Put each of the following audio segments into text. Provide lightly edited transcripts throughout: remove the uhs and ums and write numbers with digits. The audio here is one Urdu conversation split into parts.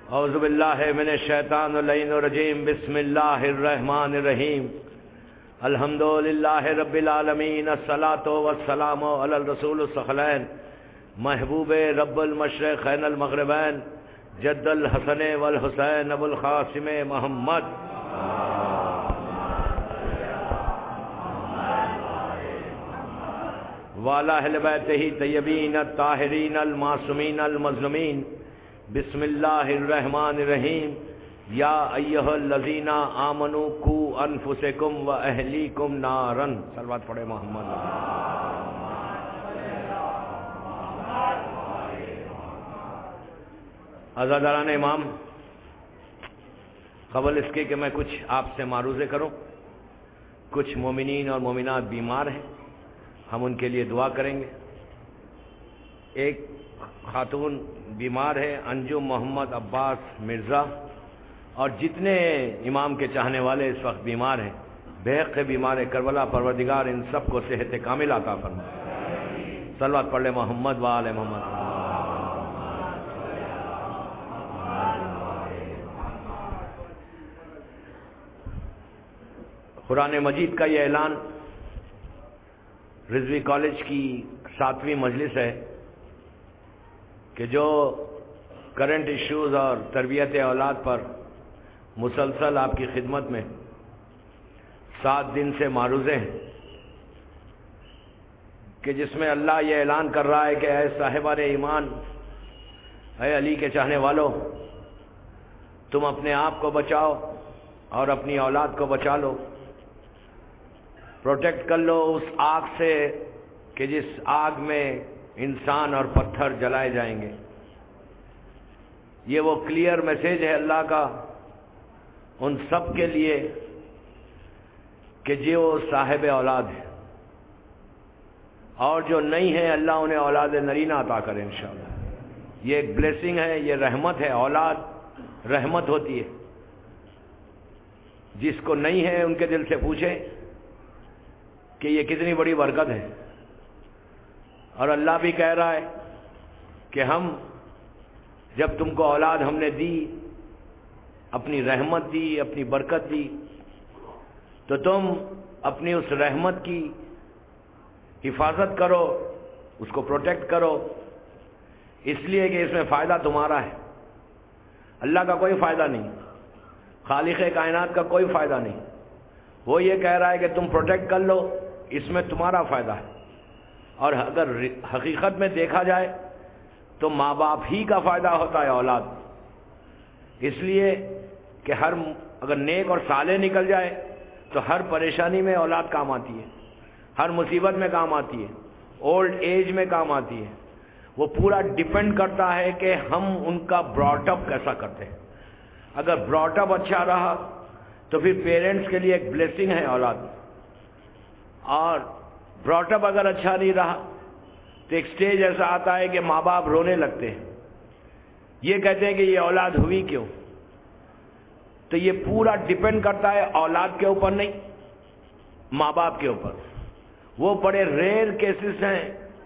اعوذ باللہ من الشیطان اللعین الرجیم بسم اللہ الرحمن الرحیم الحمد للہ رب العالمین الصلاۃ والسلام علی الرسول الثقلین محبوب رب المشرقین المغربین جد الحسن والحسین ابو القاسم محمد وعلی اہل بیتہ طیبین الطاہرین المعصومین المظلومین بسم اللہ الرحمن الرحیم یا ایہا الذین آمنوا قوا انفسکم و اہلیکم نارا. صلوات پڑھے محمد. عزاداران امام، قبل اس کے کہ میں کچھ آپ سے معروضے کروں، کچھ مومنین اور مومنات بیمار ہیں، ہم ان کے لیے دعا کریں گے. ایک خاتون بیمار ہے، انجم محمد عباس مرزا، اور جتنے امام کے چاہنے والے اس وقت بیمار ہیں، بے حق بیمار ہے، کربلا پروردگار ان سب کو صحت کامل عطا فرمائے. صلوات پڑھ لے محمد و آل محمد. قرآن مجید کا یہ اعلان رضوی کالج کی 7ویں مجلس ہے کہ جو کرنٹ ایشوز اور تربیت اولاد پر مسلسل آپ کی خدمت میں 7 دن سے معروضے ہیں، کہ جس میں اللہ یہ اعلان کر رہا ہے کہ اے صاحبان ایمان، اے علی کے چاہنے والوں، تم اپنے آپ کو بچاؤ اور اپنی اولاد کو بچا لو، پروٹیکٹ کر لو اس آگ سے کہ جس آگ میں انسان اور پتھر جلائے جائیں گے. یہ وہ کلیئر میسج ہے اللہ کا ان سب کے لیے کہ جو صاحب اولاد ہے، اور جو نہیں ہے اللہ انہیں اولاد نرینہ عطا کرے انشاءاللہ. یہ ایک بلیسنگ ہے، یہ رحمت ہے. اولاد رحمت ہوتی ہے. جس کو نہیں ہے ان کے دل سے پوچھیں کہ یہ کتنی بڑی برکت ہے. اور اللہ بھی کہہ رہا ہے کہ ہم جب تم کو اولاد ہم نے دی، اپنی رحمت دی، اپنی برکت دی، تو تم اپنی اس رحمت کی حفاظت کرو، اس کو پروٹیکٹ کرو، اس لیے کہ اس میں فائدہ تمہارا ہے. اللہ کا کوئی فائدہ نہیں، خالق کائنات کا کوئی فائدہ نہیں. وہ یہ کہہ رہا ہے کہ تم پروٹیکٹ کر لو، اس میں تمہارا فائدہ ہے. اور اگر حقیقت میں دیکھا جائے تو ماں باپ ہی کا فائدہ ہوتا ہے اولاد. اس لیے کہ اگر نیک اور صالح نکل جائے تو ہر پریشانی میں اولاد کام آتی ہے، ہر مصیبت میں کام آتی ہے، اولڈ ایج میں کام آتی ہے. وہ پورا ڈیپینڈ کرتا ہے کہ ہم ان کا براٹ اپ کیسا کرتے ہیں. اگر براٹ اپ اچھا رہا تو پھر پیرنٹس کے لیے ایک بلیسنگ ہے اولاد. اور براٹ اپ اگر اچھا نہیں رہا تو ایک سٹیج ایسا آتا ہے کہ ماں باپ رونے لگتے ہیں، یہ کہتے ہیں کہ یہ اولاد ہوئی کیوں. تو یہ پورا ڈیپینڈ کرتا ہے اولاد کے اوپر نہیں، ماں باپ کے اوپر. وہ بڑے ریئر کیسز ہیں،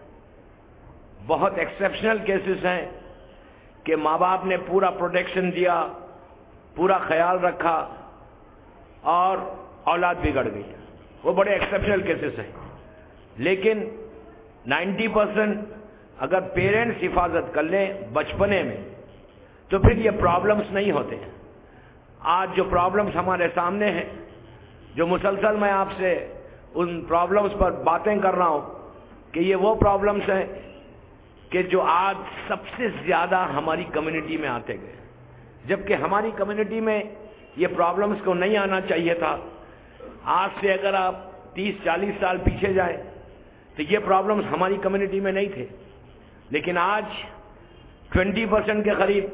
بہت ایکسیپشنل کیسز ہیں کہ ماں باپ نے پورا پروٹیکشن دیا، پورا خیال رکھا اور اولاد بگڑ گئی. وہ بڑے ایکسیپشنل کیسز ہیں. لیکن 90% اگر پیرنٹس حفاظت کر لیں بچپنے میں تو پھر یہ پرابلمس نہیں ہوتے. آج جو پرابلمس ہمارے سامنے ہیں، جو مسلسل میں آپ سے ان پرابلمس پر باتیں کر رہا ہوں، کہ یہ وہ پرابلمس ہیں کہ جو آج سب سے زیادہ ہماری کمیونٹی میں آتے گئے، جبکہ ہماری کمیونٹی میں یہ پرابلمس کو نہیں آنا چاہیے تھا. آج سے اگر آپ 30-40 سال پیچھے جائیں تو یہ پرابلمس ہماری کمیونٹی میں نہیں تھے. لیکن آج 20% کے قریب،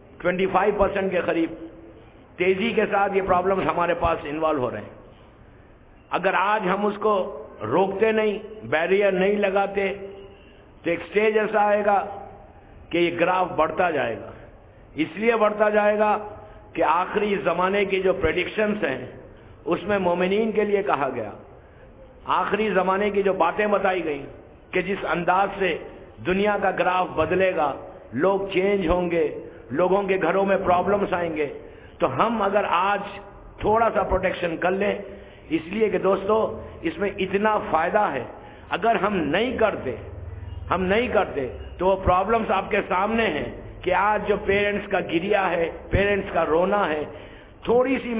25% کے قریب تیزی کے ساتھ یہ پرابلمس ہمارے پاس انوالو ہو رہے ہیں. اگر آج ہم اس کو روکتے نہیں، بیریئر نہیں لگاتے، تو ایک سٹیج ایسا آئے گا کہ یہ گراف بڑھتا جائے گا. اس لیے بڑھتا جائے گا کہ آخری زمانے کی جو پریڈکشنز ہیں اس میں مومنین کے لیے کہا گیا، آخری زمانے کی جو باتیں بتائی گئیں کہ جس انداز سے دنیا کا گراف بدلے گا، لوگ چینج ہوں گے، لوگوں کے گھروں میں پرابلمس آئیں گے. تو ہم اگر آج تھوڑا سا پروٹیکشن کر لیں, اس لیے کہ دوستو اس میں اتنا فائدہ ہے, اگر ہم نہیں کرتے تو وہ پرابلمس آپ کے سامنے ہیں کہ آج جو پیرنٹس کا گریا ہے, پیرنٹس کا رونا ہے, تھوڑی سی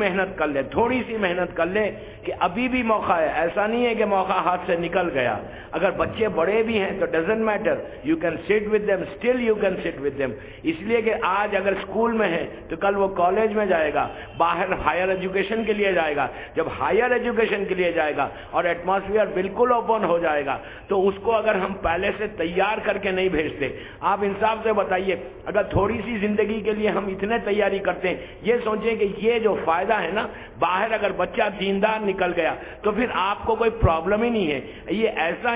محنت کر لیں کہ ابھی بھی موقع ہے. ایسا نہیں ہے کہ موقع ہاتھ سے نکل گیا. اگر بچے بڑے بھی ہیں تو doesn't matter, you can sit with them, still you can sit with them. اس لیے کہ آج اگر اسکول میں ہے تو کل وہ کالج میں جائے گا, باہر ہائر ایجوکیشن کے لیے جائے گا. جب ہائر ایجوکیشن کے لیے جائے گا اور ایٹماسفیئر بالکل اوپن ہو جائے گا تو اس کو اگر ہم پہلے سے تیار کر کے نہیں بھیجتے, آپ انصاف سے بتائیے, اگر تھوڑی سی زندگی کے لیے ہم اتنے تیاری کرتے ہیں, یہ سوچیں کہ یہ جو فائدہ ہے نا, باہر اگر بچہ دیندار نکل گیا تو پھر آپ کو کوئی پرابلم ہی نہیں ہے. یہ ایسا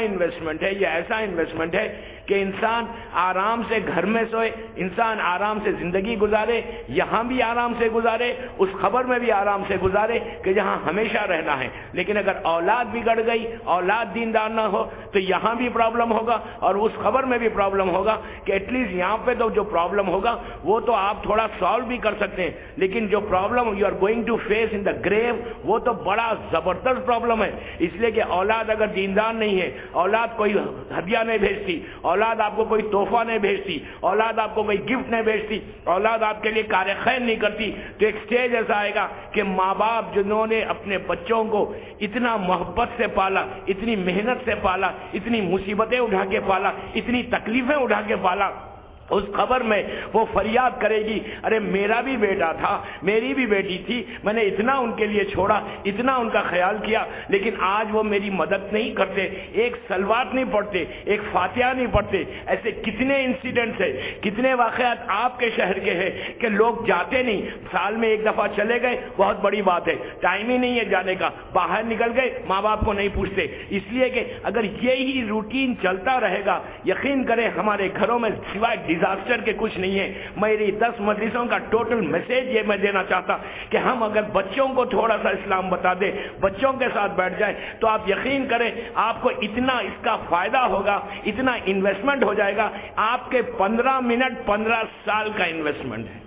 انویسٹمنٹ ہے کہ انسان آرام سے گھر میں سوئے, انسان آرام سے زندگی گزارے, یہاں بھی آرام سے گزارے, اس خبر میں بھی آرام سے گزارے کہ جہاں ہمیشہ رہنا ہے. لیکن اگر اولاد بگڑ گئی, اولاد دیندار نہ ہو تو یہاں بھی پرابلم ہوگا اور اس خبر میں بھی پرابلم ہوگا کہ ایٹ لیسٹ یہاں پہ تو جو پرابلم ہوگا وہ تو آپ تھوڑا سالو بھی کر سکتے ہیں, لیکن جو problem you are going to face in the grave وہ تو بڑا زبردست پرابلم ہے. اس لیے کہ اولاد اگر دیندار نہیں ہے, اولاد کوئی ہدیہ نہیں بھیجتی, اولاد آپ کو کوئی تحفہ نہیں بھیجتی, اولاد آپ کو کوئی گفٹ نہیں بھیجتی, اولاد آپ کے لیے کار خیر نہیں کرتی, تو ایک سٹیج ایسا آئے گا کہ ماں باپ جنہوں نے اپنے بچوں کو اتنا محبت سے پالا, اتنی محنت سے پالا, اتنی مصیبتیں اٹھا کے پالا, اتنی تکلیفیں اٹھا کے پالا, اس خبر میں وہ فریاد کرے گی, ارے میرا بھی بیٹا تھا, میری بھی بیٹی تھی, میں نے اتنا ان کے لیے چھوڑا, اتنا ان کا خیال کیا, لیکن آج وہ میری مدد نہیں کرتے, ایک سلوات نہیں پڑھتے, ایک فاتحہ نہیں پڑھتے. ایسے کتنے انسیڈنٹس ہیں, کتنے واقعات آپ کے شہر کے ہیں کہ لوگ جاتے نہیں, سال میں ایک دفعہ چلے گئے بہت بڑی بات ہے, ٹائم ہی نہیں ہے جانے کا, باہر نکل گئے ماں باپ کو نہیں پوچھتے. اس لیے کہ اگر یہی روٹین چلتا رہے گا, یقین کریں ہمارے گھروں میں سوائے ڈیزاسٹر کے کچھ نہیں ہے. میری 10 مجلسوں کا ٹوٹل میسج یہ میں دینا چاہتا کہ ہم اگر بچوں کو تھوڑا سا اسلام بتا دیں, بچوں کے ساتھ بیٹھ جائیں, تو آپ یقین کریں آپ کو اتنا اس کا فائدہ ہوگا, اتنا انویسٹمنٹ ہو جائے گا. آپ کے 15 منٹ 15 سال کا انویسٹمنٹ ہے.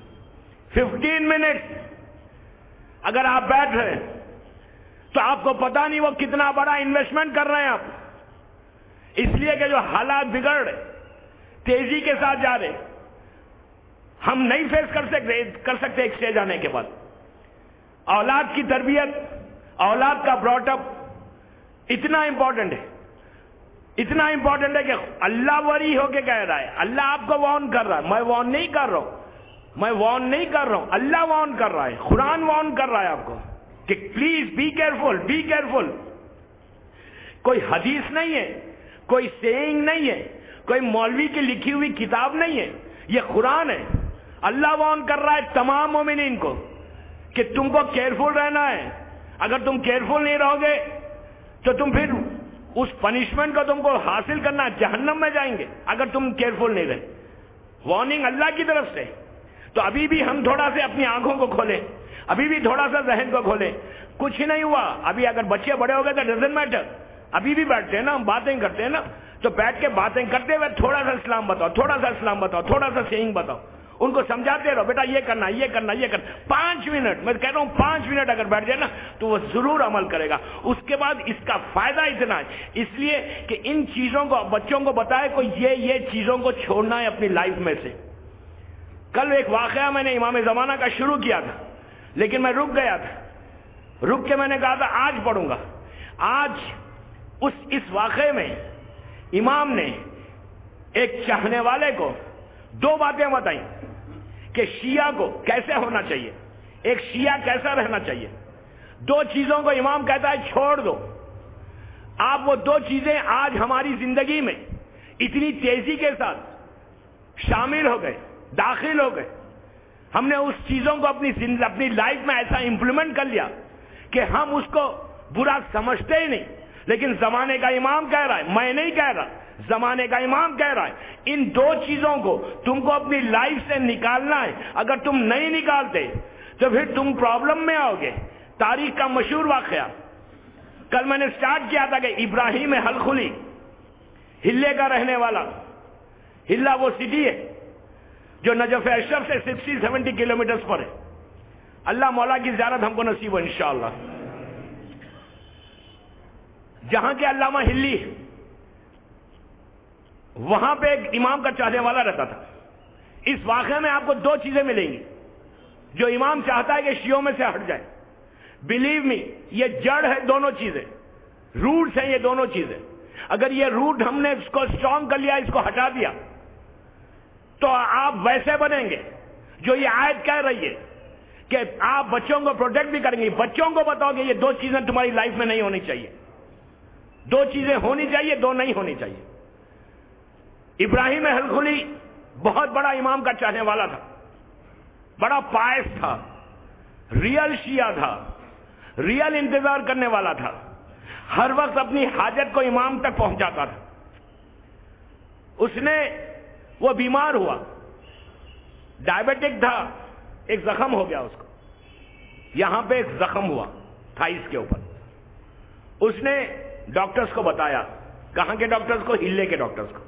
15 منٹ اگر آپ بیٹھ رہے ہیں تو آپ کو پتا نہیں وہ کتنا بڑا انویسٹمنٹ کر رہے ہیں آپ. اس لیے کہ جو حالات بگڑ رہے, تیزی کے ساتھ جا رہے, ہم نہیں فیس کر سکتے ایک سٹیج آنے کے بعد. اولاد کی تربیت, اولاد کا براٹ اپ اتنا امپورٹنٹ ہے, اتنا امپورٹنٹ ہے کہ اللہ وری ہو کے کہہ رہا ہے, اللہ آپ کو وارن کر رہا ہے, میں وارن نہیں کر رہا ہوں, اللہ وارن کر رہا ہے, قرآن وارن کر رہا ہے آپ کو کہ پلیز بی کیئرفل. کوئی حدیث نہیں ہے, کوئی سیئنگ نہیں ہے, کوئی مولوی کی لکھی ہوئی کتاب نہیں ہے, یہ قرآن ہے. اللہ وارن کر رہا ہے تمام مومنین کو کہ تم کو کیئرفل رہنا ہے. اگر تم کیئرفل نہیں رہو گے تو تم پھر اس پنشمنٹ کو تم کو حاصل کرنا, جہنم میں جائیں گے اگر تم کیئرفل نہیں رہے. وارننگ اللہ کی طرف سے. تو ابھی بھی ہم تھوڑا سے اپنی آنکھوں کو کھولیں, ابھی بھی تھوڑا سا ذہن کو کھولیں. کچھ ہی نہیں ہوا, ابھی اگر بچے بڑے ہو گئے تو ڈزنٹ میٹر, ابھی بھی بیٹھتے ہیں نا, ہم باتیں کرتے ہیں نا, تو بیٹھ کے باتیں کرتے ہوئے تھوڑا سا اسلام بتاؤ, تھوڑا سا سیئنگ بتاؤ, ان کو سمجھاتے رہو, بیٹا یہ کرنا. 5 منٹ, میں کہہ رہا ہوں 5 منٹ اگر بیٹھ جائے نا تو وہ ضرور عمل کرے گا. اس کے بعد اس کا فائدہ اتنا ہے, اس لیے کہ ان چیزوں کو بچوں کو بتائے کو یہ چیزوں کو چھوڑنا ہے اپنی لائف میں سے. کل ایک واقعہ میں نے امام زمانہ کا شروع کیا تھا, لیکن میں رک گیا تھا. رک کے میں نے کہا تھا آج پڑھوں گا. آج اس واقعے میں امام نے ایک چاہنے والے کو 2 باتیں بتائیں کہ شیعہ کو کیسے ہونا چاہیے, ایک شیعہ کیسا رہنا چاہیے. 2 چیزوں کو امام کہتا ہے چھوڑ دو. آپ وہ 2 چیزیں آج ہماری زندگی میں اتنی تیزی کے ساتھ شامل ہو گئے, داخل ہو گئے. ہم نے اس چیزوں کو اپنی لائف میں ایسا امپلیمنٹ کر لیا کہ ہم اس کو برا سمجھتے ہی نہیں. لیکن زمانے کا امام کہہ رہا ہے, میں نہیں کہہ رہا, زمانے کا امام کہہ رہا ہے, ان 2 چیزوں کو تم کو اپنی لائف سے نکالنا ہے. اگر تم نہیں نکالتے تو پھر تم پرابلم میں آؤ گے. تاریخ کا مشہور واقعہ کل میں نے سٹارٹ کیا تھا کہ ابراہیم حلخلی, ہلے کا رہنے والا, ہلا وہ سٹی ہے, جو نجف اشرف سے 60-70 کلومیٹرز پر ہے. اللہ مولا کی زیارت ہم کو نصیب ہو انشاءاللہ. جہاں کے علامہ ہلی وہاں پہ ایک امام کا چاہنے والا رہتا تھا. اس واقعے میں آپ کو دو چیزیں ملیں گی. جو امام چاہتا ہے کہ شیعوں میں سے ہٹ جائے, بلیو می یہ جڑ ہے دونوں چیزیں, روٹس ہیں یہ دونوں چیزیں. اگر یہ روٹ ہم نے اس کو اسٹرانگ کر لیا, اس کو ہٹا دیا, تو آپ ویسے بنیں گے جو یہ آیت کہہ رہی ہے کہ آپ بچوں کو پروٹیکٹ بھی کریں گے. بچوں کو بتاؤ کہ یہ دو چیزیں تمہاری لائف میں نہیں ہونی چاہیے. دو چیزیں ہونی چاہیے, دو نہیں ہونی چاہیے. ابراہیم الخلی بہت بڑا امام کا چاہنے والا تھا, بڑا پائس تھا, ریئل شیعہ تھا, ریئل انتظار کرنے والا تھا, ہر وقت اپنی حاجت کو امام تک پہنچاتا تھا. وہ بیمار ہوا, ڈائبیٹک تھا, ایک زخم ہو گیا اس کو, یہاں پہ ایک زخم ہوا تھائس کے اوپر. اس نے ڈاکٹرز کو بتایا, کہاں کے ڈاکٹرز کو؟ ہلے کے ڈاکٹرز کو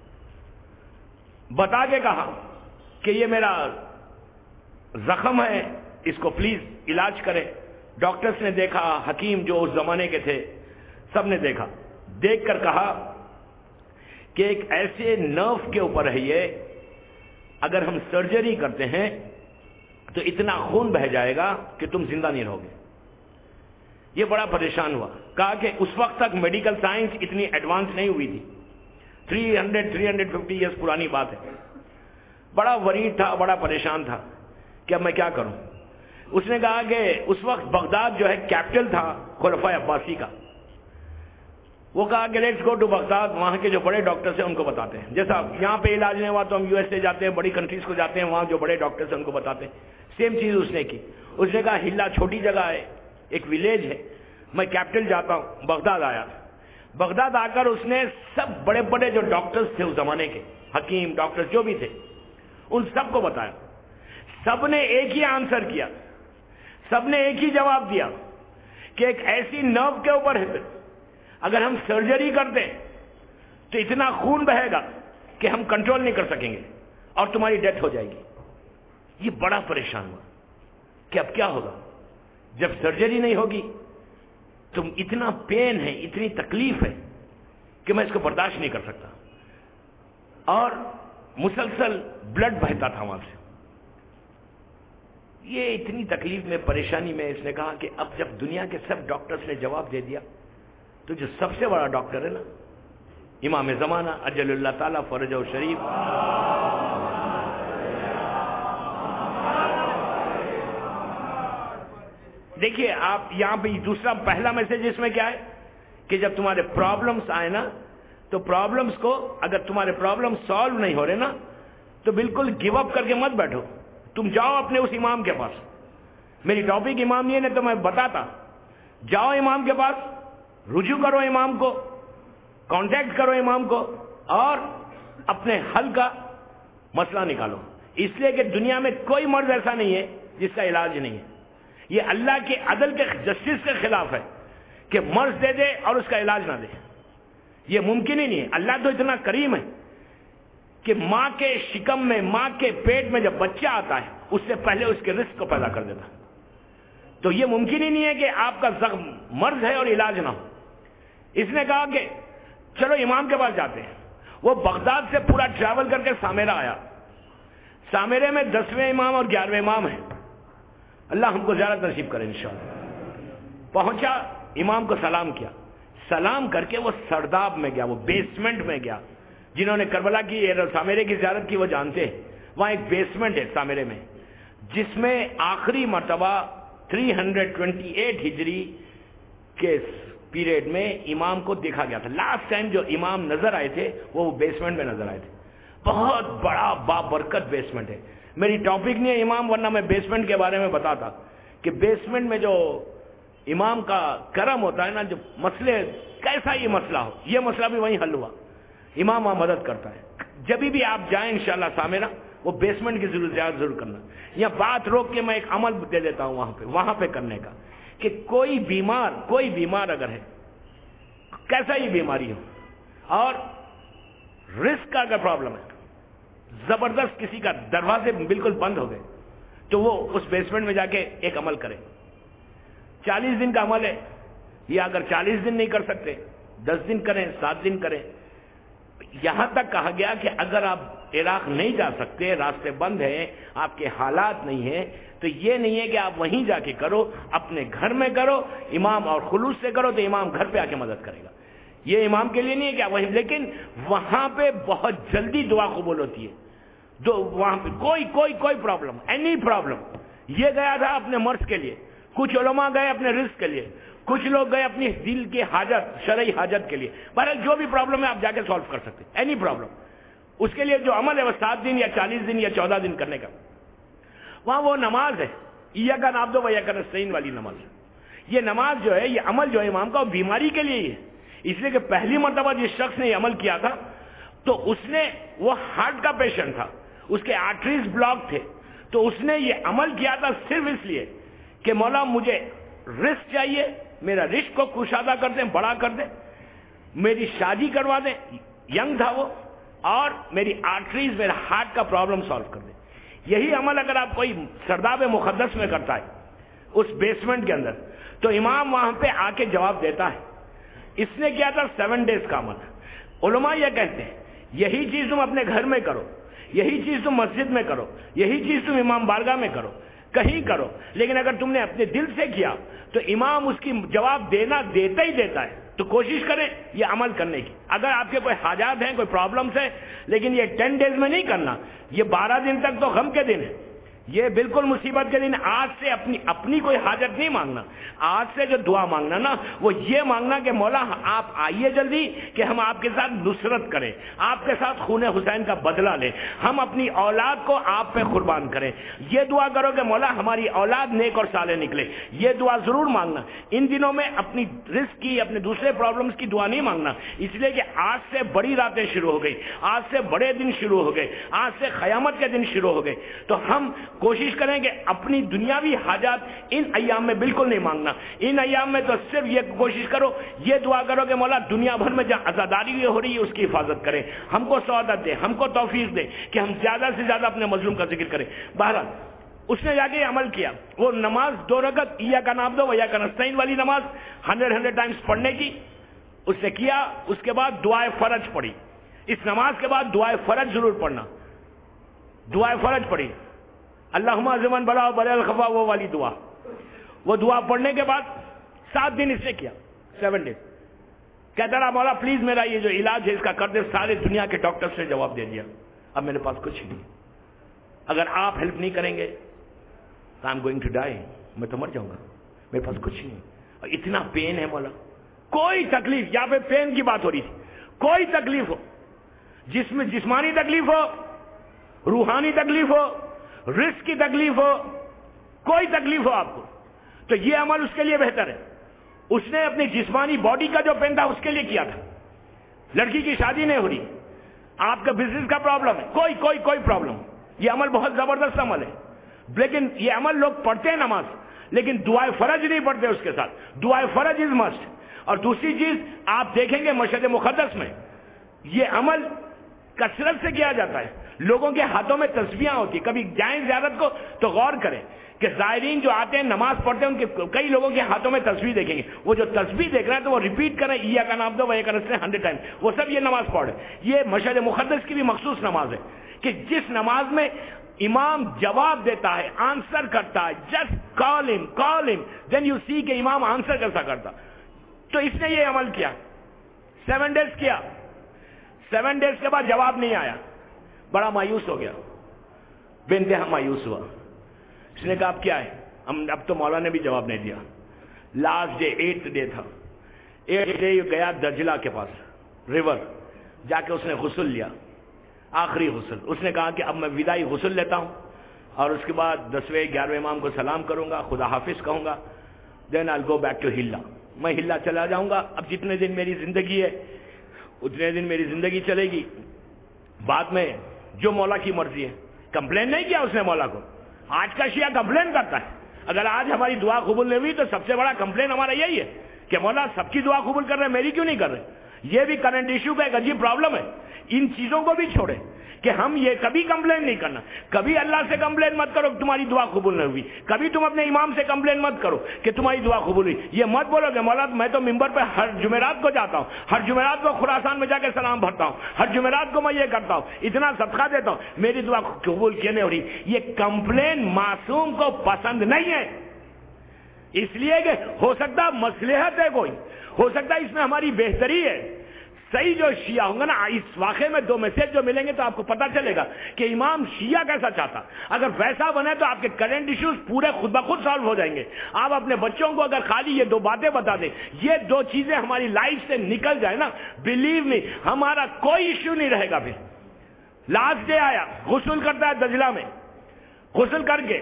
بتا کے کہا کہ یہ میرا زخم ہے, اس کو پلیز علاج کرے. ڈاکٹرز نے دیکھا, حکیم جو اس زمانے کے تھے سب نے دیکھا, دیکھ کر کہا کہ ایک ایسے نرو کے اوپر ہے یہ, اگر ہم سرجری کرتے ہیں تو اتنا خون بہہ جائے گا کہ تم زندہ نہیں رہو گے. یہ بڑا پریشان ہوا. کہا کہ اس وقت تک میڈیکل سائنس اتنی ایڈوانس نہیں ہوئی تھی, 350 ایئرز پرانی بات ہے. بڑا ورید تھا, بڑا پریشان تھا کہ اب میں کیا کروں. اس نے کہا کہ اس وقت بغداد جو ہے کیپٹل تھا خلفائے عباسی کا. وہ کہا کہ لیٹس گو ٹو بغداد, وہاں کے جو بڑے ڈاکٹرز ہیں ان کو بتاتے ہیں. جیسا یہاں پہ علاج نہیں ہوا تو ہم USA جاتے ہیں, بڑی کنٹریز کو جاتے ہیں, وہاں جو بڑے ڈاکٹرز ہیں ان کو بتاتے ہیں. سیم چیز اس نے کی. اس نے کہا ہلا چھوٹی جگہ ہے, ایک ولیج ہے, میں کیپٹل جاتا ہوں. بغداد آیا. بغداد آ کر اس نے سب بڑے بڑے جو ڈاکٹرز تھے اس زمانے کے, حکیم ڈاکٹر جو بھی تھے, ان سب کو بتایا. سب نے ایک ہی آنسر کیا, سب نے ایک ہی جواب دیا کہ ایک ایسی نرو کے اوپر ہے, اگر ہم سرجری کرتے تو اتنا خون بہے گا کہ ہم کنٹرول نہیں کر سکیں گے اور تمہاری ڈیتھ ہو جائے گی. یہ بڑا پریشان ہوا کہ اب کیا ہوگا جب سرجری نہیں ہوگی. تم اتنا پین ہے, اتنی تکلیف ہے کہ میں اس کو برداشت نہیں کر سکتا. اور مسلسل بلڈ بہتا تھا وہاں سے. یہ اتنی تکلیف میں, پریشانی میں, اس نے کہا کہ اب جب دنیا کے سب ڈاکٹرز نے جواب دے دیا تو جو سب سے بڑا ڈاکٹر ہے نا, امام زمانہ اجل اللہ تعالیٰ فرجہ شریف, دیکھیے آپ یہاں پہ دوسرا پہلا میسج اس میں کیا ہے کہ جب تمہارے پرابلمز آئے نا, تو پرابلمز کو, اگر تمہارے پرابلم سالو نہیں ہو رہے نا, تو بالکل گیو اپ کر کے مت بیٹھو. تم جاؤ اپنے اس امام کے پاس. میری ٹاپک امام یہ نہیں تو میں بتاتا, جاؤ امام کے پاس, رجوع کرو امام کو, کانٹیکٹ کرو امام کو, اور اپنے حل کا مسئلہ نکالو. اس لیے کہ دنیا میں کوئی مرض ایسا نہیں ہے جس کا علاج نہیں ہے. یہ اللہ کے عدل کے جسٹس کے خلاف ہے کہ مرض دے دے اور اس کا علاج نہ دے. یہ ممکن ہی نہیں ہے. اللہ تو اتنا کریم ہے کہ ماں کے شکم میں, ماں کے پیٹ میں جب بچہ آتا ہے اس سے پہلے اس کے رزق کو پیدا کر دیتا. تو یہ ممکن ہی نہیں ہے کہ آپ کا زخم مرض ہے اور علاج نہ ہو. اس نے کہا کہ چلو امام کے پاس جاتے ہیں. وہ بغداد سے پورا ٹریول کر کے سامرہ آیا. سامرے میں 10ویں امام اور 11ویں امام ہیں. اللہ ہم کو زیارت نصیب کرے انشاءاللہ. پہنچا, امام کو سلام کیا. سلام کر کے وہ سرداب میں گیا, وہ بیسمنٹ میں گیا. جنہوں نے کربلا کی سامرے کی زیارت کی وہ جانتے ہیں. وہاں ایک بیسمنٹ ہے سامرے میں, جس میں آخری مرتبہ 328 ہجری کے پیریڈ میں امام کو دیکھا گیا تھا. لاسٹ ٹائم جو امام نظر آئے تھے وہ بیسمنٹ میں نظر آئے تھے. بہت بڑا بابرکت بیسمنٹ ہے. میری ٹاپک نہیں ہے امام, ورنہ میں بیسمنٹ کے بارے میں بتاتا کہ بیسمنٹ میں جو امام کا کرم ہوتا ہے نا, جو مسئلے, کیسا یہ مسئلہ ہو, یہ مسئلہ بھی وہیں حل ہوا. امام وہاں مدد کرتا ہے. جب بھی آپ جائیں انشاءاللہ سامرہ, وہ بیسمنٹ کی زیادہ ضرور کرنا. یا بات روک کے میں ایک عمل دے دیتا ہوں وہاں پہ کرنے کا, کہ کوئی بیمار اگر ہے, کیسا ہی بیماری ہو, اور رسک کا اگر پرابلم ہے, زبردست کسی کا دروازے بالکل بند ہو گئے تو وہ اس بیسمنٹ میں جا کے ایک عمل کرے. 40 دن کا عمل ہے, یا اگر 40 دن نہیں کر سکتے 10 دن کریں, 7 دن کریں. یہاں تک کہا گیا کہ اگر آپ عراق نہیں جا سکتے, راستے بند ہیں, آپ کے حالات نہیں ہیں, تو یہ نہیں ہے کہ آپ وہیں جا کے کرو, اپنے گھر میں کرو, امام اور خلوص سے کرو, تو امام گھر پہ آ کے مدد کرے گا. یہ امام کے لیے نہیں ہے کہ آپ وہیں, لیکن وہاں پہ بہت جلدی دعا قبول ہوتی ہے. وہاں پہ کوئی پرابلم, اینی پرابلم. یہ گیا تھا اپنے مرض کے لیے, کچھ علماء گئے اپنے رزق کے لیے, کچھ لوگ گئے اپنی دل کی حاجت, شرعی حاجت کے لیے. بہرحال جو بھی پرابلم ہے آپ جا کے سالو کر سکتے, اینی پرابلم. اس کے لیے جو عمل ہے وہ 7 دن یا 40 دن یا 14 دن کرنے کا. وہاں وہ نماز ہے, ایاک نعبد و ایاک نستعین والی نماز. یہ نماز جو ہے, یہ عمل جو ہے امام کا, وہ بیماری کے لیے ہی ہے. اس لیے کہ پہلی مرتبہ جس شخص نے یہ عمل کیا تھا تو اس نے, وہ ہارٹ کا پیشنٹ تھا, اس کے آرٹریز بلاک تھے, تو اس نے یہ عمل کیا تھا صرف اس لیے کہ مولا مجھے رزق چاہیے, میرا رزق کو کشادہ کر دیں, بڑا کر دیں, میری شادی کروا دیں, ینگ تھا وہ, اور میری آرٹریز, میرا ہارٹ کا پرابلم سالو کر دیں. یہی عمل اگر آپ کوئی سرداب مقدس میں کرتا ہے اس بیسمنٹ کے اندر, تو امام وہاں پہ آ کے جواب دیتا ہے. اس نے کیا تھا 7 ڈیز کا عمل. علماء یہ کہتے ہیں یہی چیز تم اپنے گھر میں کرو, یہی چیز تم مسجد میں کرو, یہی چیز تم امام بارگاہ میں کرو, کہیں کرو, لیکن اگر تم نے اپنے دل سے کیا تو امام اس کی جواب دیتا ہی دیتا ہے. تو کوشش کریں یہ عمل کرنے کی. اگر آپ کے کوئی حاجات ہیں, کوئی پرابلمس ہیں, لیکن یہ 10 ڈیز میں نہیں کرنا, یہ 12 دن تک تو غم کے دن ہے, یہ بالکل مصیبت کے دن. آج سے اپنی کوئی حاجت نہیں مانگنا. آج سے جو دعا مانگنا نا, وہ یہ مانگنا کہ مولا آپ آئیے جلدی, کہ ہم آپ کے ساتھ نصرت کریں, آپ کے ساتھ خون حسین کا بدلہ لیں, ہم اپنی اولاد کو آپ پہ قربان کریں. یہ دعا کرو کہ مولا ہماری اولاد نیک اور صالح نکلے. یہ دعا ضرور مانگنا. ان دنوں میں اپنی رزق کی, اپنے دوسرے پرابلمز کی دعا نہیں مانگنا, اس لیے کہ آج سے بڑی راتیں شروع ہو گئی, آج سے بڑے دن شروع ہو گئے, آج سے قیامت کے دن شروع ہو گئے. تو ہم کوشش کریں کہ اپنی دنیاوی حاجات ان ایام میں بالکل نہیں مانگنا. ان ایام میں تو صرف یہ کوشش کرو, یہ دعا کرو کہ مولا دنیا بھر میں جہاں عزاداری ہو رہی ہے اس کی حفاظت کریں, ہم کو سعادت دے, ہم کو توفیق دے کہ ہم زیادہ سے زیادہ اپنے مظلوم کا ذکر کریں. بہرحال اس نے جا کے عمل کیا. وہ نماز 2 رکعت ایاک نعبد و ایاک نستعین والی نماز 100 ٹائمز پڑھنے کی اس نے کیا. اس کے بعد دعائے فرض پڑھی. اس نماز کے بعد دعائے فرض ضرور پڑھنا. دعائے فرض پڑھی, اللہم زمن بلا بلا الخفا, وہ والی دعا. وہ دعا پڑھنے کے بعد 7 دن اس نے کیا, 7 ڈیز. کہتا رہا مولا پلیز میرا یہ جو علاج ہے اس کا کر دے. سارے دنیا کے ڈاکٹرز نے جواب دے دیا اب میرے پاس کچھ نہیں, اگر آپ ہیلپ نہیں کریں گے تو I am going to die, میں تو مر جاؤں گا, میرے پاس کچھ نہیں. اور اتنا پین ہے مولا, کوئی تکلیف, یہاں پہ پین کی بات ہو رہی تھی, کوئی تکلیف ہو, جسمانی تکلیف ہو, روحانی تکلیف ہو, رزق کی تکلیف ہو, کوئی تکلیف ہو آپ کو, تو یہ عمل اس کے لیے بہتر ہے. اس نے اپنی جسمانی باڈی کا جو پین تھا اس کے لیے کیا تھا. لڑکی کی شادی نہیں ہو رہی, آپ کا بزنس کا پرابلم ہے, کوئی پرابلم, یہ عمل بہت زبردست عمل ہے. لیکن یہ عمل لوگ پڑھتے ہیں نماز, لیکن دعائے فرض نہیں پڑھتے اس کے ساتھ. دعائے فرض از مسٹ. اور دوسری چیز آپ دیکھیں گے مشہد مقدس میں یہ عمل کثرت سے کیا جاتا ہے. لوگوں کے ہاتھوں میں تسبیحاں ہوتی. کبھی جائیں زیارت کو تو غور کریں کہ زائرین جو آتے ہیں نماز پڑھتے ہیں ان کے کئی لوگوں کے ہاتھوں میں تسبیح دیکھیں گے. وہ جو تسبیح دیکھ رہے ہیں تو وہ ریپیٹ کریں ایاک نعبد و ایاک نستعین 100 ٹائم, وہ سب یہ نماز پڑھے. یہ مشہد مقدس کی بھی مخصوص نماز ہے کہ جس نماز میں امام جواب دیتا ہے, آنسر کرتا ہے. جسٹ کال ہم دین یو سی کہ امام آنسر کیسا کرتا. تو اس نے یہ عمل کیا, 7 ڈیز کیا. 7 ڈیز کے بعد جواب نہیں آیا, بڑا مایوس ہو گیا, بے انتہا مایوس ہوا. اس نے کہا اب کیا ہے, اب تو مولا نے بھی جواب نہیں دیا. لاسٹ ڈے 8th ڈے تھا. 8th ڈے گیا دجلہ کے پاس ریور, جا کے اس نے غسل لیا, آخری غسل. اس نے کہا کہ اب میں وداعی غسل لیتا ہوں اور اس کے بعد 10ویں 11ویں امام کو سلام کروں گا, خدا حافظ کہوں گا, دین آئی گو بیک ٹو ہلا. میں ہلا چلا جاؤں گا. اب جتنے دن میری زندگی ہے اتنے دن میری زندگی چلے گی, بعد میں جو مولا کی مرضی ہے. کمپلین نہیں کیا اس نے مولا کو. آج کا شیعہ کمپلین کرتا ہے. اگر آج ہماری دعا قبول نہیں ہوئی تو سب سے بڑا کمپلین ہمارا یہی ہے کہ مولا سب کی دعا قبول کر رہے ہیں, میری کیوں نہیں کر رہے. یہ بھی کرنٹ ایشو کا ایک عجیب پرابلم ہے. ان چیزوں کو بھی چھوڑے کہ ہم یہ کبھی کمپلین نہیں کرنا. کبھی اللہ سے کمپلین مت کرو کہ تمہاری دعا قبول نہیں ہوئی. کبھی تم اپنے امام سے کمپلین مت کرو کہ تمہاری دعا قبول ہوئی. یہ مت بولو کہ مولا میں تو ممبر پہ ہر جمعرات کو جاتا ہوں, ہر جمعرات کو خراسان میں جا کے سلام بھرتا ہوں, ہر جمعرات کو میں یہ کرتا ہوں, اتنا صدقہ دیتا ہوں, میری دعا قبول کیوں نہیں ہو رہی. یہ کمپلین معصوم کو پسند نہیں ہے, اس لیے کہ ہو سکتا مصلحت ہے, کوئی ہو سکتا اس میں ہماری بہتری ہے. صحیح جو شیعہ ہوں گے نا, اس واقعے میں 2 میسج جو ملیں گے تو آپ کو پتا چلے گا کہ امام شیعہ کیسا چاہتا. اگر ویسا بنے تو آپ کے کرنٹ ایشوز پورے خود بخود سالو ہو جائیں گے. آپ اپنے بچوں کو اگر خالی یہ 2 باتیں بتا دیں, یہ 2 چیزیں ہماری لائف سے نکل جائے نا, بلیو می ہمارا کوئی ایشو نہیں رہے گا. پھر لاسٹ ڈے آیا, غسل کرتا ہے دجلہ میں, غسل کر کے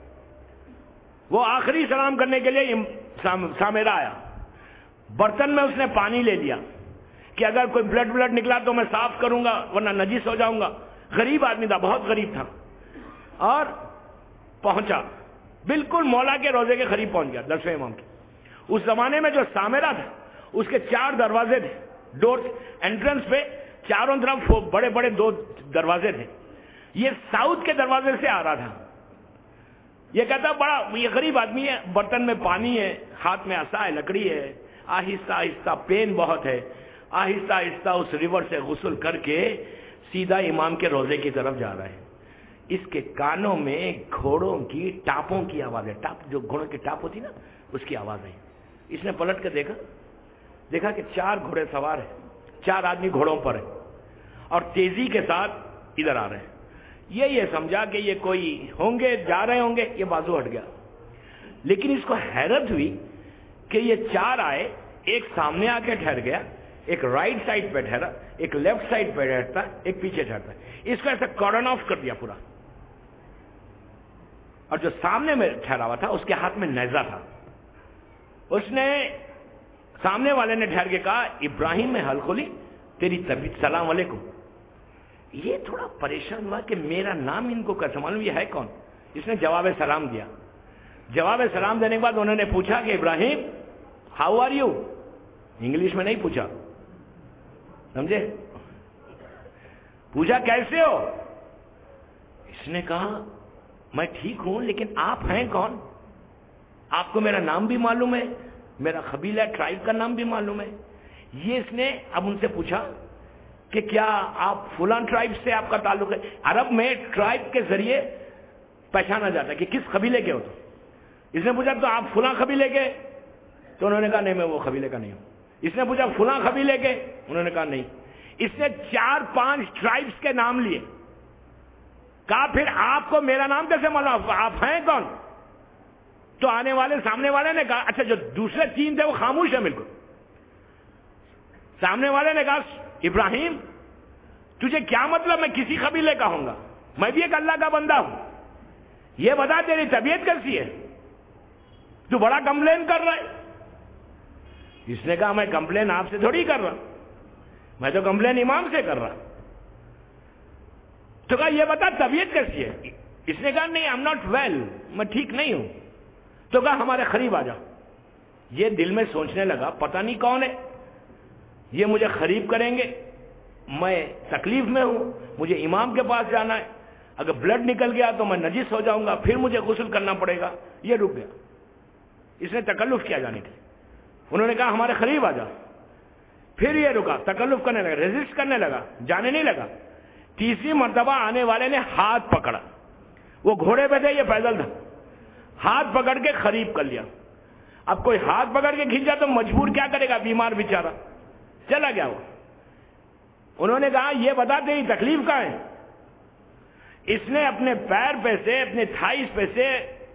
وہ آخری سلام کرنے کے لیے سامیرا آیا, برتن میں اس نے پانی لے لیا کہ اگر کوئی بلڈ نکلا تو میں صاف کروں گا ورنہ نجس ہو جاؤں گا. غریب آدمی تھا, بہت غریب تھا, اور پہنچا بالکل مولا کے روزے کے قریب پہنچ گیا 10ویں امام کے. اس زمانے میں جو سامیرا تھا اس کے 4 دروازے تھے, ڈور انٹرنس پہ چاروں طرف بڑے بڑے 2 دروازے تھے. یہ ساؤتھ کے دروازے سے آ رہا تھا. یہ کہتا بڑا یہ غریب آدمی ہے, برتن میں پانی ہے, ہاتھ میں عصا ہے, لکڑی ہے, آہستہ آہستہ پین بہت ہے, آہستہ آہستہ اس ریور سے غسل کر کے سیدھا امام کے روزے کی طرف جا رہا ہے. اس کے کانوں میں گھوڑوں کی ٹاپوں کی آواز ہے, ٹاپ جو گھوڑوں کی ٹاپ ہوتی نا اس کی آواز ہے. اس نے پلٹ کے دیکھا کہ 4 گھوڑے سوار ہیں, 4 آدمی گھوڑوں پر ہیں اور تیزی کے ساتھ ادھر آ رہے ہیں. یہ سمجھا کہ یہ کوئی ہوں گے, جا رہے ہوں گے. یہ بازو ہٹ گیا, لیکن اس کو حیرت ہوئی کہ یہ 4 آئے, ایک سامنے آ کے ٹھہر گیا, ایک رائٹ سائڈ پہ ٹھہرا, ایک لیفٹ سائڈ پہ ٹھہرتا, ایک پیچھے ٹھہرتا. اس کو ایسا کارڈن آف کر دیا پورا. اور جو سامنے میں ٹھہرا ہوا تھا اس کے ہاتھ میں نیزہ تھا. اس نے سامنے والے نے ٹھہر کے کہا, ابراہیم میں حلقلی تیری طبیعت, سلام علیکم. یہ تھوڑا پریشان ہوا کہ میرا نام ان کو کیسے معلوم, یہ ہے کون. اس نے جواب سلام دیا. جواب سلام دینے کے بعد انہوں نے پوچھا کہ Ibrahim how are you. English میں نہیں پوچھا, سمجھے, پوچھا کیسے ہو. اس نے کہا میں ٹھیک ہوں, لیکن آپ ہیں کون؟ آپ کو میرا نام بھی معلوم ہے, میرا قبیلہ ٹرائب کا نام بھی معلوم ہے. یہ اس نے اب ان سے پوچھا کہ کیا آپ فلاں ٹرائب سے آپ کا تعلق ہے. عرب میں ٹرائب کے ذریعے پہچانا جاتا ہے کہ کس قبیلے کے ہو. تو اس نے پوچھا تو آپ فلاں قبیلے کے؟ تو انہوں نے کہا نہیں میں وہ قبیلے کا نہیں ہوں. اس نے پوچھا فلاں قبیلے کے؟ انہوں نے کہا نہیں. اس نے 4-5 ٹرائبس کے نام لیے. کہا پھر آپ کو میرا نام کیسے معلوم, آپ ہیں کون؟ تو آنے والے سامنے والے نے کہا اچھا, جو دوسرے 3 تھے وہ خاموش ہے بالکل. سامنے والے نے کہا ابراہیم تجھے کیا مطلب, میں کسی قبیلے کا ہوں گا, میں بھی ایک اللہ کا بندہ ہوں. یہ بتا تیری طبیعت کیسی ہے, تو بڑا کمپلین کر رہا ہے. اس نے کہا میں کمپلین آپ سے تھوڑی کر رہا, میں تو کمپلین امام سے کر رہا. تو کہا یہ بتا طبیعت کیسی ہے. اس نے کہا نہیں آئی ایم ناٹ ویل, میں ٹھیک نہیں ہوں. تو کہا ہمارے قریب آ جا. یہ دل میں سوچنے لگا پتہ نہیں کون ہے, یہ مجھے قریب کریں گے, میں تکلیف میں ہوں, مجھے امام کے پاس جانا ہے, اگر بلڈ نکل گیا تو میں نجس ہو جاؤں گا, پھر مجھے غسل کرنا پڑے گا. یہ رک گیا. اس نے تکلف کیا جانے کے. انہوں نے کہا ہمارے قریب آ جا. پھر یہ رکا, تکلف کرنے لگا, ریزسٹ کرنے لگا, جانے نہیں لگا. تیسری مرتبہ آنے والے نے ہاتھ پکڑا, وہ گھوڑے پہ تھے, یہ پیدل تھا, ہاتھ پکڑ کے قریب کر لیا. اب کوئی ہاتھ پکڑ کے کھینچا تو مجبور کیا کرے گا, بیمار بیچارہ. چلا گیا وہ. انہوں نے کہا یہ بتا تیری تکلیف کہاں ہے. اس نے اپنے پیر پہ سے, اپنے تھائیس پہ سے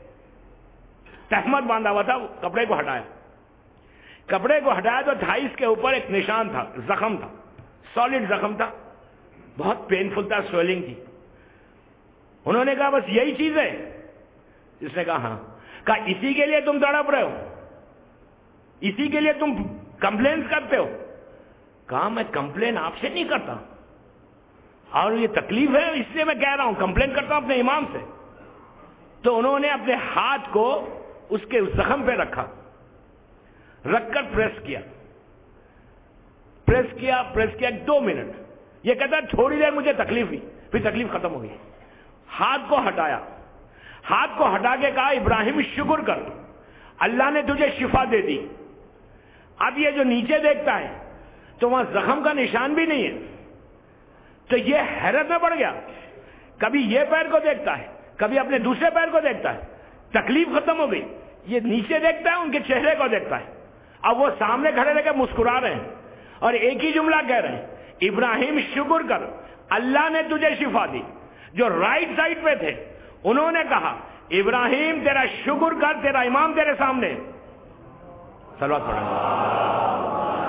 تہمت باندھا ہوا تھا, کپڑے کو ہٹایا. کپڑے کو ہٹایا تو تھائیس کے اوپر ایک نشان تھا, زخم تھا, سالڈ زخم تھا, بہت پینفل تھا, سویلنگ تھی. انہوں نے کہا بس یہی چیز ہے. اس نے کہا ہاں. کہا اسی کے لیے تم تڑپ رہے ہو, اسی کے لیے تم کمپلینس کرتے ہو. کہا میں کمپلین آپ سے نہیں کرتا, اور یہ تکلیف ہے اس لیے میں کہہ رہا ہوں, کمپلین کرتا ہوں اپنے امام سے. تو انہوں نے اپنے ہاتھ کو اس کے زخم پہ رکھا, رکھ کر پریس کیا. پریس کیا 2 منٹ. یہ کہتا ہے تھوڑی دیر مجھے تکلیف ہوئی, پھر تکلیف ختم ہو گئی. ہاتھ کو ہٹایا, ہاتھ کو ہٹا کے کہا ابراہیم شکر کر, اللہ نے تجھے شفا دے دی. اب یہ جو نیچے دیکھتا ہے تو وہاں زخم کا نشان بھی نہیں ہے, تو یہ حیرت میں پڑ گیا. کبھی یہ پیر کو دیکھتا ہے, کبھی اپنے دوسرے پیر کو دیکھتا ہے, تکلیف ختم ہو گئی. یہ نیچے دیکھتا ہے, ان کے چہرے کو دیکھتا ہے. اب وہ سامنے کھڑے رہ کے مسکرا رہے ہیں اور ایک ہی جملہ کہہ رہے ہیں, ابراہیم شکر کر, اللہ نے تجھے شفا دی. جو رائٹ سائڈ پہ تھے انہوں نے کہا ابراہیم تیرا شکر کر, تیرا امام تیرے سامنے. صلوات پڑھیں.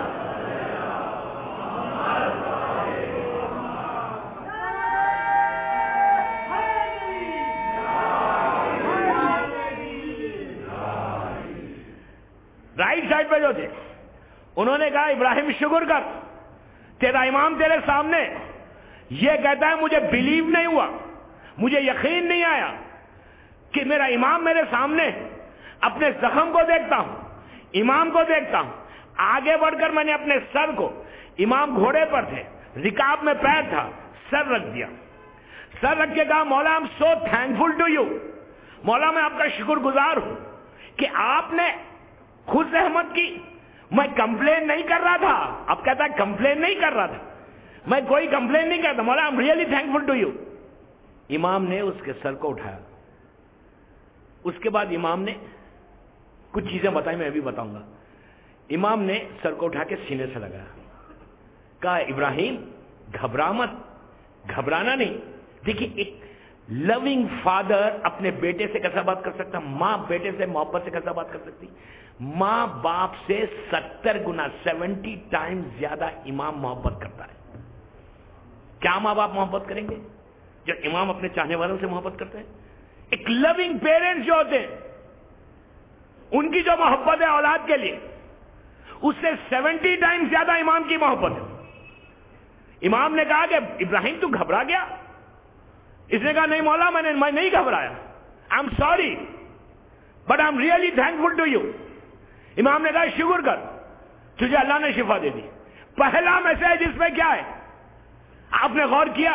رائٹ سائڈ پہ جو تھے انہوں نے کہا ابراہیم شکر کر, تیرا امام تیرے سامنے. یہ کہتا ہے مجھے بلیو نہیں ہوا, مجھے یقین نہیں آیا کہ میرا امام میرے سامنے. اپنے زخم کو دیکھتا ہوں, امام کو دیکھتا ہوں. آگے بڑھ کر میں نے اپنے سر کو, امام گھوڑے پر تھے, رکاب میں پیر تھا, سر رکھ دیا. سر رکھ کے کہا مولا I'm so thankful to you, مولا میں آپ کا شکر گزار ہوں کہ آپ نے خود رحمت کی. میں کمپلین نہیں کر رہا تھا. اب کہتا ہے کمپلین نہیں کر رہا تھا, میں کوئی کمپلین نہیں کرتا, مولا I'm really thankful to you. امام نے اس کے سر کو اٹھایا. اس کے بعد امام نے کچھ چیزیں بتائی, میں بھی بتاؤں گا. امام نے سر کو اٹھا کے سینے سے لگایا, کہا ابراہیم گھبرا مت. گھبرانا نہیں. دیکھیے ایک لونگ فادر اپنے بیٹے سے کیسا بات کر سکتا, ماں بیٹے سے محبت سے کیسا بات کر سکتی. ماں باپ سے 70 گنا 70 ٹائمز زیادہ امام محبت کرتا ہے. کیا ماں باپ محبت کریں گے جو امام اپنے چاہنے والوں سے محبت کرتے ہیں؟ ایک لونگ پیرنٹس جو ہوتے ہیں ان کی جو محبت ہے اولاد کے لیے, اس سے 70 ٹائمز زیادہ امام کی محبت ہے. امام نے کہا کہ ابراہیم تو گھبرا گیا. اس نے کہا نہیں مولا میں نہیں گھبرایا, I'm sorry but I'm really thankful to you. امام نے کہا شکر کر, تجھے اللہ نے شفا دے دی. پہلا میسج اس میں کیا ہے آپ نے غور کیا؟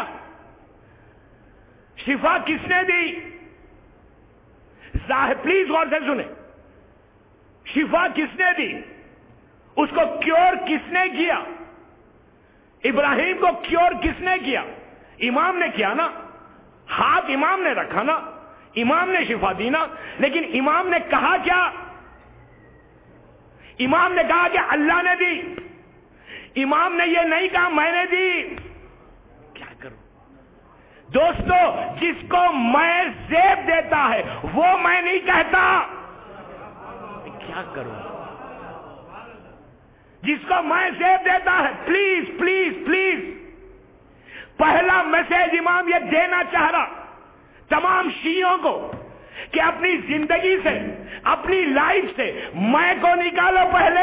شفا کس نے دی؟ پلیز غور سے سنیں. شفا کس نے دی؟ اس کو کیور کس نے کیا؟ ابراہیم کو کیور کس نے کیا؟ امام نے کیا نا. ہاتھ امام نے رکھا نا, امام نے شفا دی نا. لیکن امام نے کہا کیا؟ امام نے کہا کہ اللہ نے دی. امام نے یہ نہیں کہا میں نے دی. کیا کروں دوستو, جس کو میں زیب دیتا ہے وہ میں نہیں کہتا. کیا کروں جس کو میں زیب دیتا ہے. پلیز پلیز پلیز, پہلا میسج امام یہ دینا چاہ رہا تمام شیعوں کو کہ اپنی زندگی سے, اپنی لائف سے میں کو نکالو پہلے.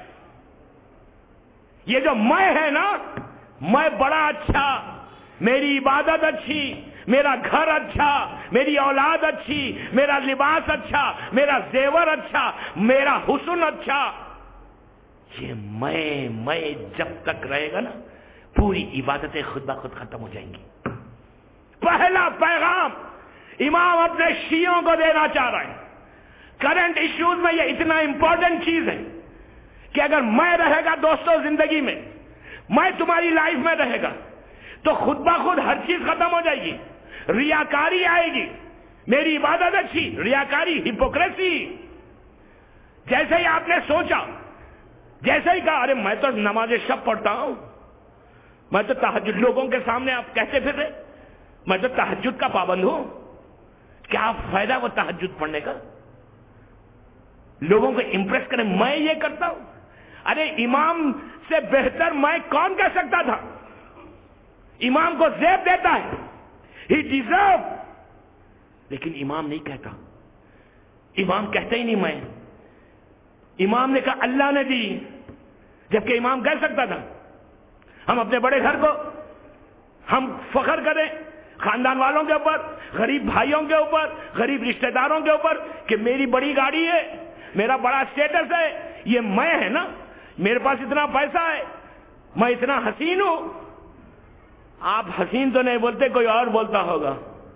یہ جو میں ہے نا, میں بڑا اچھا, میری عبادت اچھی, میرا گھر اچھا, میری اولاد اچھی, میرا لباس اچھا, میرا زیور اچھا, میرا حسن اچھا. یہ میں جب تک رہے گا نا پوری عبادتیں خود بخود ختم ہو جائیں گی. پہلا پیغام امام اپنے شیعوں کو دینا چاہ رہے ہیں. کرنٹ ایشوز میں یہ اتنا امپورٹنٹ چیز ہے کہ اگر میں رہے گا دوستوں زندگی میں, میں تمہاری لائف میں رہے گا تو خود بخود ہر چیز ختم ہو جائے گی. ریاکاری آئے گی. میری عبادت اچھی, ریاکاری, ہپوکریسی. جیسے ہی آپ نے سوچا, جیسے ہی کہا ارے میں تو نماز شب پڑھتا ہوں, میں تو تہجد, لوگوں کے سامنے آپ کہتے پھر رہے میں تو تہجد کا پابند ہوں. کیا فائدہ وہ تہجد پڑھنے کا؟ لوگوں کو امپریس کریں میں یہ کرتا ہوں. ارے امام سے بہتر میں کون کہہ سکتا تھا؟ امام کو زیب دیتا ہے, ہی ڈیزرو. لیکن امام نہیں کہتا. امام کہتا ہی نہیں میں. امام نے کہا اللہ نے دی, جبکہ امام کہہ سکتا تھا ہم اپنے بڑے گھر کو ہم فخر کریں خاندان والوں کے اوپر, غریب بھائیوں کے اوپر, غریب رشتہ داروں کے اوپر کہ میری بڑی گاڑی ہے, میرا بڑا اسٹیٹس ہے, یہ میں ہے نا, میرے پاس اتنا پیسہ ہے. میں اتنا حسین ہوں. آپ حسین تو نہیں بولتے, کوئی اور بولتا ہوگا,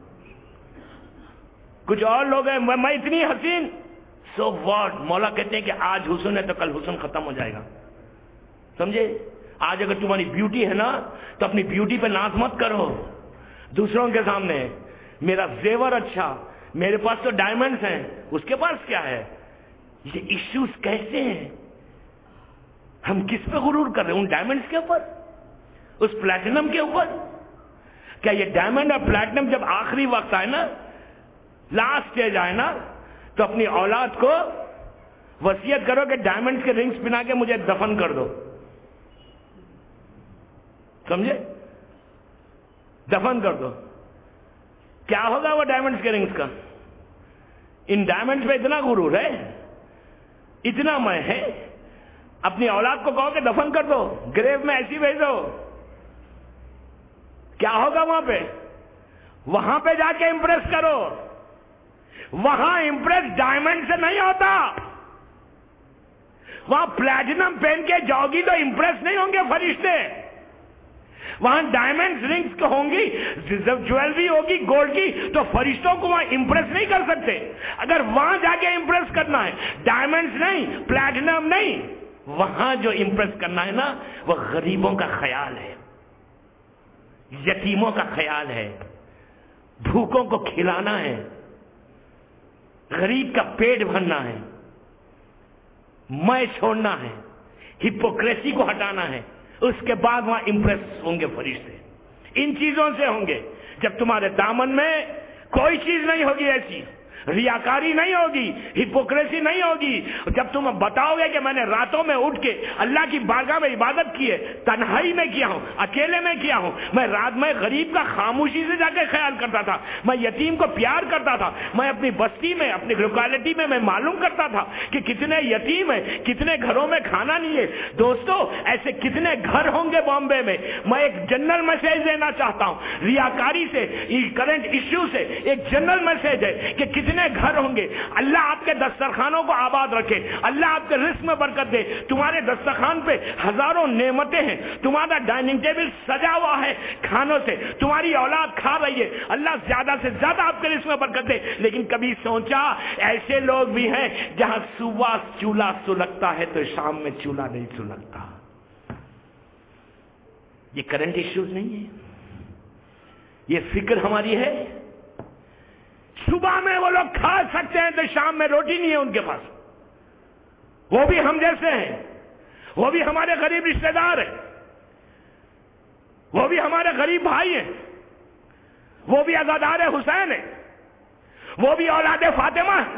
کچھ اور لوگ ہیں, میں اتنی حسین. سو واٹ, مولا کہتے ہیں کہ آج حسن ہے تو کل حسن ختم ہو جائے گا. سمجھے؟ آج اگر تمہاری بیوٹی ہے نا تو اپنی بیوٹی پہ ناز مت کرو دوسروں کے سامنے. میرا زیور اچھا, میرے پاس تو ڈائمنڈز ہیں, اس کے پاس کیا ہے. یہ ایشوز کیسے ہیں؟ ہم کس پہ غرور کر رہے ہیں؟ ان ڈائمنڈز کے اوپر, اس پلیٹینم کے اوپر. کیا یہ ڈائمنڈ اور پلیٹینم جب آخری وقت آئے نا, لاسٹ اسٹیج آئے نا, تو اپنی اولاد کو وصیت کرو کہ ڈائمنڈز کے رنگز پہنا کے مجھے دفن کر دو. سمجھے؟ دفن کر دو. کیا ہوگا وہ ڈائمنڈز کے رنگز کا؟ ان ڈائمنڈز پہ اتنا غرور ہے, اتنا میں ہے, اپنی اولاد کو کہو کہ دفن کر دو, گریو میں ایسی بھیجو. کیا ہوگا وہاں پہ؟ وہاں پہ جا کے امپریس کرو. وہاں امپریس ڈائمنڈ سے نہیں ہوتا. وہاں پلیٹینم پہن کے جاؤ گی تو امپریس نہیں ہوں گے فرشتے. وہاں ڈائمنڈ رنگز ہوں گی, جویلری ہوگی گولڈ کی, تو فرشتوں کو وہاں امپریس نہیں کر سکتے. اگر وہاں جا کے امپریس کرنا ہے, ڈائمنڈز نہیں, پلیٹینم نہیں, وہاں جو امپریس کرنا ہے نا وہ غریبوں کا خیال ہے, یتیموں کا خیال ہے, بھوکوں کو کھلانا ہے, غریب کا پیٹ بھرنا ہے, میں چھوڑنا ہے, ہپوکریسی کو ہٹانا ہے. اس کے بعد وہاں امپریس ہوں گے فرشتے. ان چیزوں سے ہوں گے. جب تمہارے دامن میں کوئی چیز نہیں ہوگی ایسی, ریاکاری نہیں ہوگی, ہپوکریسی نہیں ہوگی. جب تم بتاؤ گے کہ میں نے راتوں میں اٹھ کے اللہ کی بارگاہ میں عبادت کی ہے, تنہائی میں کیا ہوں, اکیلے میں کیا ہوں, میں رات میں غریب کا خاموشی سے جا کے خیال کرتا تھا, میں یتیم کو پیار کرتا تھا, میں اپنی بستی میں, اپنی لوکیلٹی میں معلوم کرتا تھا کہ کتنے یتیم ہیں, کتنے گھروں میں کھانا نہیں ہے. دوستو ایسے کتنے گھر ہوں گے بامبے میں. میں ایک جنرل میسج دینا چاہتا ہوں, ریاکاری سے, کرنٹ ایشو سے ایک جنرل میسج ہے کہ کتنے گھر ہوں گے. اللہ آپ کے دسترخوانوں کو آباد رکھے, اللہ آپ کے رزق میں برکت دے. تمہارے دسترخوان پہ ہزاروں نعمتیں ہیں, تمہارا ڈائننگ ٹیبل سجا ہوا ہے کھانوں سے, تمہاری اولاد کھا رہی ہے, اللہ زیادہ سے زیادہ آپ کے رزق میں برکت دے. لیکن کبھی سوچا ایسے لوگ بھی ہیں جہاں صبح چولہا سلگتا ہے تو شام میں چولہا نہیں سلگتا. یہ کرنٹ ایشوز نہیں ہے, یہ فکر ہماری ہے. صبح میں وہ لوگ کھا سکتے ہیں تو شام میں روٹی نہیں ہے ان کے پاس. وہ بھی ہم جیسے ہیں, وہ بھی ہمارے غریب رشتہ دار ہیں, وہ بھی ہمارے غریب بھائی ہیں, وہ بھی عزادار حسین ہیں, وہ بھی اولاد فاطمہ ہیں.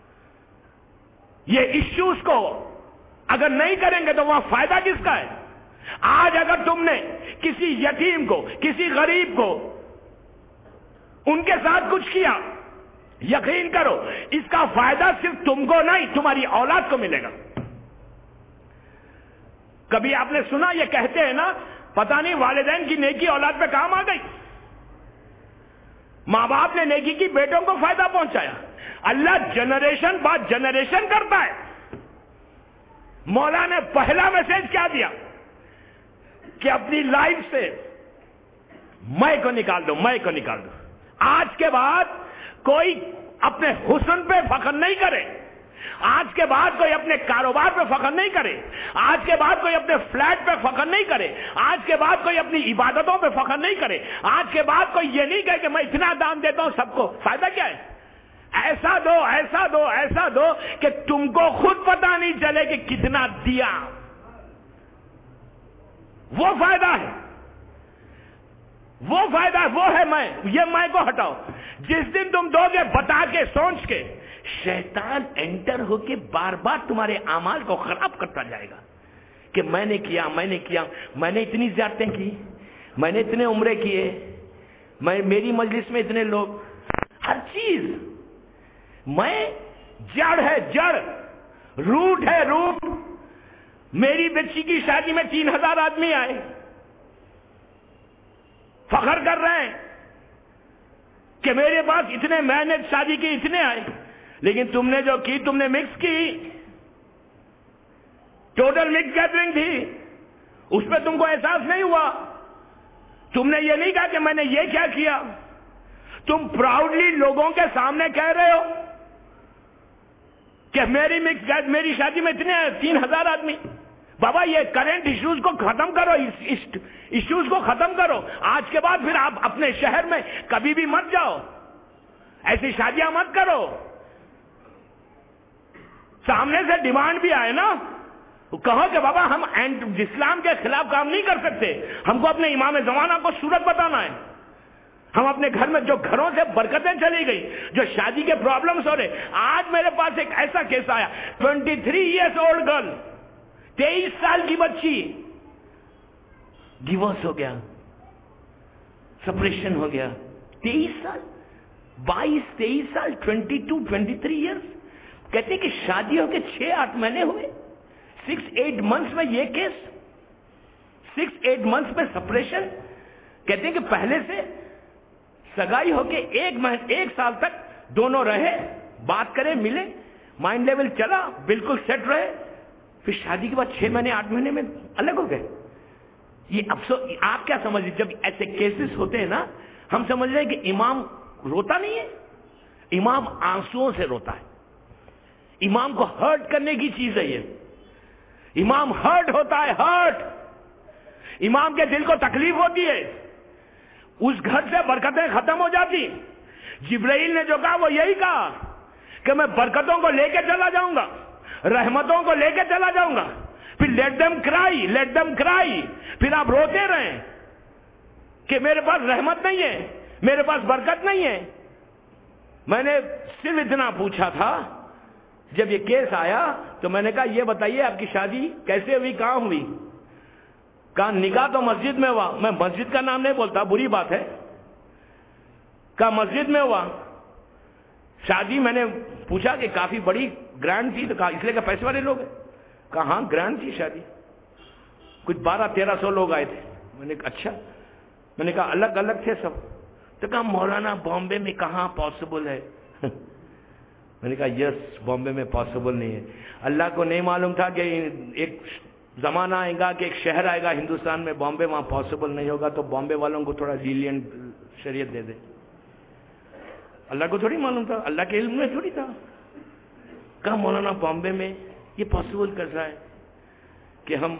یہ ایشوز کو اگر نہیں کریں گے تو وہاں فائدہ کس کا ہے؟ آج اگر تم نے کسی یتیم کو, کسی غریب کو ان کے ساتھ کچھ کیا, یقین کرو اس کا فائدہ صرف تم کو نہیں تمہاری اولاد کو ملے گا. کبھی آپ نے سنا یہ کہتے ہیں نا, پتہ نہیں والدین کی نیکی اولاد پہ کام آ گئی. ماں باپ نے نیکی کی, بیٹوں کو فائدہ پہنچایا. اللہ جنریشن بعد جنریشن کرتا ہے. مولا نے پہلا میسج کیا دیا کہ اپنی لائف سے میں کو نکال دو, میں کو نکال دو. آج کے بعد کوئی اپنے حسن پہ فخر نہیں کرے, آج کے بعد کوئی اپنے کاروبار پہ فخر نہیں کرے, آج کے بعد کوئی اپنے فلیٹ پہ فخر نہیں کرے, آج کے بعد کوئی اپنی عبادتوں پہ فخر نہیں کرے, آج کے بعد کوئی یہ نہیں کہے کہ میں اتنا دام دیتا ہوں سب کو. فائدہ کیا ہے؟ ایسا دو, ایسا دو, ایسا دو کہ تم کو خود پتہ نہیں چلے کہ کتنا دیا. وہ فائدہ ہے, وہ فائدہ, وہ ہے میں. یہ میں کو ہٹاؤ. جس دن تم دو گے بتا کے, سوچ کے, شیطان انٹر ہو کے بار بار تمہارے اعمال کو خراب کرتا جائے گا کہ میں نے کیا, میں نے کیا, میں نے اتنی زیارتیں کی, میں نے اتنے عمرے کیے, میری مجلس میں اتنے لوگ, ہر چیز میں. جڑ ہے جڑ, روٹ ہے روٹ. میری بچی کی شادی میں 3000 آدمی آئے, فخر کر رہے ہیں کہ میرے پاس اتنے, میں نے شادی کی اتنے آئے. لیکن تم نے جو کی, تم نے مکس کی, ٹوٹل مکس گیدرنگ تھی. اس پہ تم کو احساس نہیں ہوا؟ تم نے یہ نہیں کہا کہ میں نے یہ کیا کیا؟ تم پراؤڈلی لوگوں کے سامنے کہہ رہے ہو کہ میری شادی میں اتنے 3000 آدمی. بابا یہ کرنٹ ایشوز کو ختم کرو, ایشوز کو ختم کرو. آج کے بعد پھر آپ اپنے شہر میں کبھی بھی مت جاؤ, ایسی شادیاں مت کرو. سامنے سے ڈیمانڈ بھی آئے نا, کہو کہ بابا ہم اسلام کے خلاف کام نہیں کر سکتے, ہم کو اپنے امام زمانہ کو صورت بتانا ہے. ہم اپنے گھر میں جو گھروں سے برکتیں چلی گئی, جو شادی کے پرابلمز ہو رہے. آج میرے پاس ایک ایسا کیس آیا, 23 ایئرس اولڈ گرل, 23 سال کی بچی, ڈیورس ہو گیا, سپریشن ہو گیا. 23 سال, 22-23 سال, 22-23 ایئرس. کہتے کہ شادی ہو کے 6-8 مہینے ہوئے, 6-8 منتھس میں یہ کیس, 6-8 منتھس میں سپریشن. کہتے ہیں کہ پہلے سے سگائی ہو کے 1 سال تک دونوں رہے, بات کرے, ملے, مائنڈ لیول چلا, بالکل سیٹ رہے, پھر شادی کے بعد 6 مہینے 8 مہینے میں الگ ہو گئے. یہ افسوس. آپ کیا سمجھ رہے, جب ایسے کیسز ہوتے ہیں نا, ہم سمجھ رہے ہیں کہ امام روتا نہیں ہے. امام آنسوؤں سے روتا ہے. امام کو ہرٹ کرنے کی چیز ہے یہ. امام ہرٹ ہوتا ہے, ہرٹ. امام کے دل کو تکلیف ہوتی ہے, اس گھر سے برکتیں ختم ہو جاتی. جبرائیل نے جو کہا وہ یہی کہا کہ میں برکتوں کو لے کے چلا جاؤں گا, رحمتوں کو لے کے چلا جاؤں گا. پھر لیٹ دم کرائی, لیٹ دم کرائی. پھر آپ روتے رہیں کہ میرے پاس رحمت نہیں ہے, میرے پاس برکت نہیں ہے. میں نے صرف اتنا پوچھا تھا جب یہ کیس آیا, تو میں نے کہا یہ بتائیے آپ کی شادی کیسے ہوئی, کہاں ہوئی؟ کہا نکاح تو مسجد میں ہوا. میں مسجد کا نام نہیں بولتا, بری بات ہے. کہا مسجد میں ہوا. شادی میں نے پوچھا کہ کافی بڑی گرینڈ تھی, تو کہا اس لیے کہ پیسے والے لوگ ہیں. کہا ہاں گرینڈ تھی شادی, کچھ 1200-1300 لوگ آئے تھے. میں نے کہا اچھا. میں نے کہا الگ الگ تھے سب؟ تو کہا مولانا بامبے میں کہاں پاسبل ہے. میں نے کہا یس, بامبے میں پاسبل نہیں ہے. اللہ کو نہیں معلوم تھا کہ ایک زمانہ آئے گا کہ ایک شہر آئے گا ہندوستان میں, بامبے وہاں پاسبل نہیں ہوگا, تو بامبے والوں کو تھوڑا لینینٹ شریعت دے دے. اللہ کو تھوڑی معلوم تھا, اللہ کے علم میں تھوڑی تھا. کہا مولانا بامبے میں یہ پاسبل کر رہا ہے کہ ہم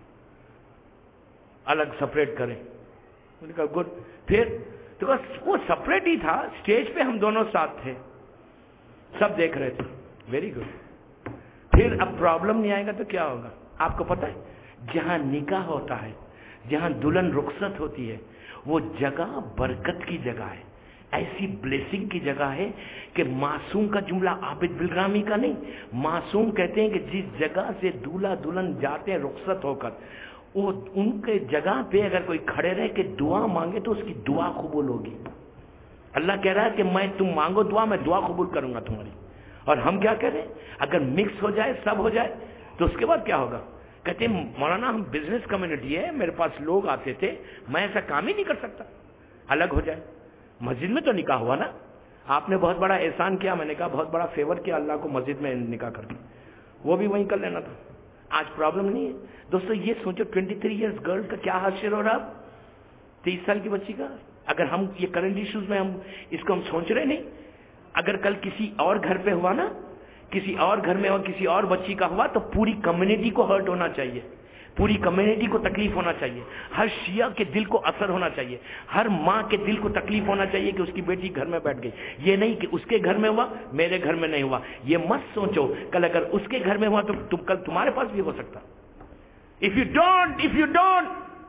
الگ سپریٹ کریں. میں نے کہا گڈ. پھر تو وہ سپریٹ ہی تھا, اسٹیج پہ ہم دونوں ساتھ تھے, سب دیکھ رہے تھے. Very good. پھر اب پرابلم نہیں آئے گا تو کیا ہوگا؟ آپ کو پتا ہے, جہاں نکاح ہوتا ہے, جہاں دلہن رخصت ہوتی ہے, وہ جگہ برکت کی جگہ ہے, ایسی بلیسنگ کی جگہ ہے کہ معصوم کا جملہ عابد بالرامی کا نہیں. معصوم کہتے ہیں کہ جس جگہ سے دولہا دلہن جاتے ہیں رخصت ہو کر, وہ ان کے جگہ پہ اگر کوئی کھڑے رہے کہ دعا مانگے تو اس کی دعا قبول ہوگی. اللہ کہہ رہا ہے کہ میں تم مانگو دعا, میں دعا قبول کروں گا تمہاری. اور ہم کیا کہہ رہے ہیں, اگر مکس ہو جائے, سب ہو جائے, تو اس کے بعد کیا ہوگا؟ کہتے ہیں مولانا ہم بزنس کمیونٹی ہے, میرے پاس لوگ آتے تھے, میں ایسا کام ہی نہیں کر سکتا. الگ ہو جائے. مسجد میں تو نکاح ہوا نا, آپ نے بہت بڑا احسان کیا. میں نے کہا بہت بڑا فیور کیا اللہ کو مسجد میں نکاح کر کے, وہ بھی وہیں کر لینا تھا. آج پرابلم نہیں ہے. دوستو یہ سوچو 23 ایئرس گرل کا کیا حشر ہو رہا, 23 سال کی بچی کا. اگر ہم یہ کرنٹ ایشوز میں ہم اس کو ہم سوچ رہے نہیں, اگر کل کسی اور گھر پہ ہوا نا, کسی اور گھر میں اور کسی اور بچی کا ہوا, تو پوری کمیونٹی کو ہرٹ ہونا چاہیے, پوری کمیونٹی کو تکلیف ہونا چاہیے. ہر شیعہ کے دل کو اثر ہونا چاہیے, ہر ماں کے دل کو تکلیف ہونا چاہیے کہ اس کی بیٹی گھر میں بیٹھ گئی. یہ نہیں کہ اس کے گھر میں ہوا, میرے گھر میں نہیں ہوا. یہ مت سوچو کل اگر اس کے گھر میں ہوا تو کل تمہارے پاس بھی ہو سکتا. if you don't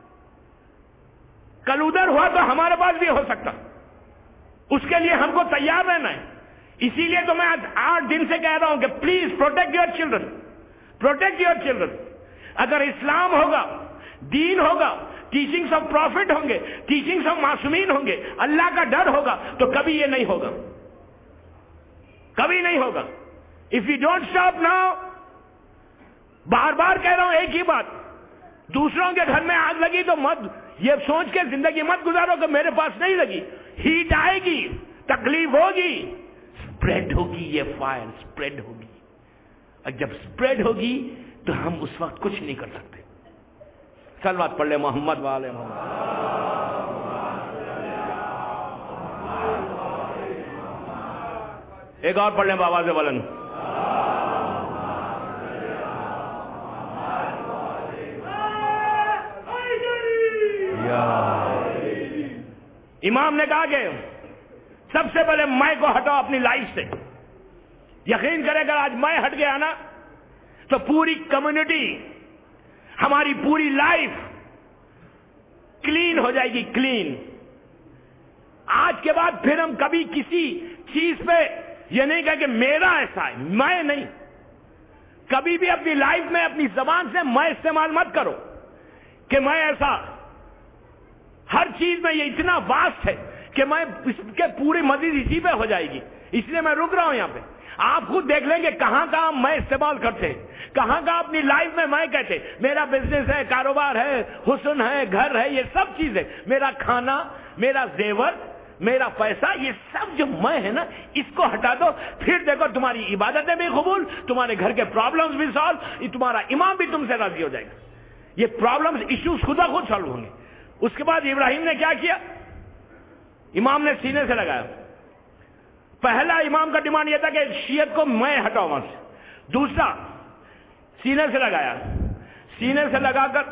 کل ادھر ہوا تو ہمارے پاس بھی ہو سکتا. اس کے لیے ہم کو تیار رہنا ہے. اسی لیے تو میں 8 دن سے کہہ رہا ہوں کہ please protect your children, protect your children. اگر اسلام ہوگا, دین ہوگا, ٹیچنگز آف پروفٹ ہوں گے, ٹیچنگز آف معصومین ہوں گے, اللہ کا ڈر ہوگا, تو کبھی یہ نہیں ہوگا, کبھی نہیں ہوگا. If you don't stop now, بار بار کہہ رہا ہوں ایک ہی بات, دوسروں کے گھر میں آگ لگی تو مت یہ سوچ کے زندگی مت گزارو کہ میرے پاس نہیں لگی. ہیٹ آئے گی, تکلیف ہوگی, اسپریڈ ہوگی, یہ فائر اسپریڈ ہوگی. اور جب اسپریڈ ہوگی تو ہم اس وقت کچھ نہیں کر سکتے. सलवात पढ़ ले मोहम्मद वाले मोहम्मद। एक और पढ़ लें बाबा से बुलंद। इमाम ने कहा कि सबसे पहले मैं को हटाओ अपनी लाइफ से। यकीन करें अगर आज मैं हट गया ना तो पूरी कम्युनिटी, हमारी पूरी लाइफ क्लीन हो जाएगी, क्लीन। आज के बाद फिर हम कभी किसी चीज पे ये नहीं कहें कि मेरा ऐसा है, मैं नहीं। कभी भी अपनी लाइफ में अपनी जबान से मैं इस्तेमाल मत करो कि मैं ऐसा। हर चीज में ये इतना वास्ट है कि मैं इसके पूरी मदद इसी पे हो जाएगी, इसलिए मैं रुक रहा हूं यहां पे। आप खुद देख लेंगे कहां कहां मैं इस्तेमाल करते हैं, कहां कहां अपनी लाइफ में मैं कहते, मेरा बिजनेस है, कारोबार है, हुस्न है, घर है, ये सब चीजें, मेरा खाना, मेरा जेवर, मेरा पैसा, ये सब जो मैं है ना, इसको हटा दो, फिर देखो तुम्हारी इबादतें भी कबूल, तुम्हारे घर के प्रॉब्लम्स भी सॉल्व, तुम्हारा इमाम भी तुमसे राजी हो जाएगा। ये प्रॉब्लम्स, इश्यूज खुदा खुद सॉल्व होंगे। उसके बाद इब्राहिम ने क्या किया? इमाम ने सीने से लगाया। पहला इमाम का डिमांड यह था कि शियत को मैं हटाओ वहां से। दूसरा, सीने से लगाया। सीने से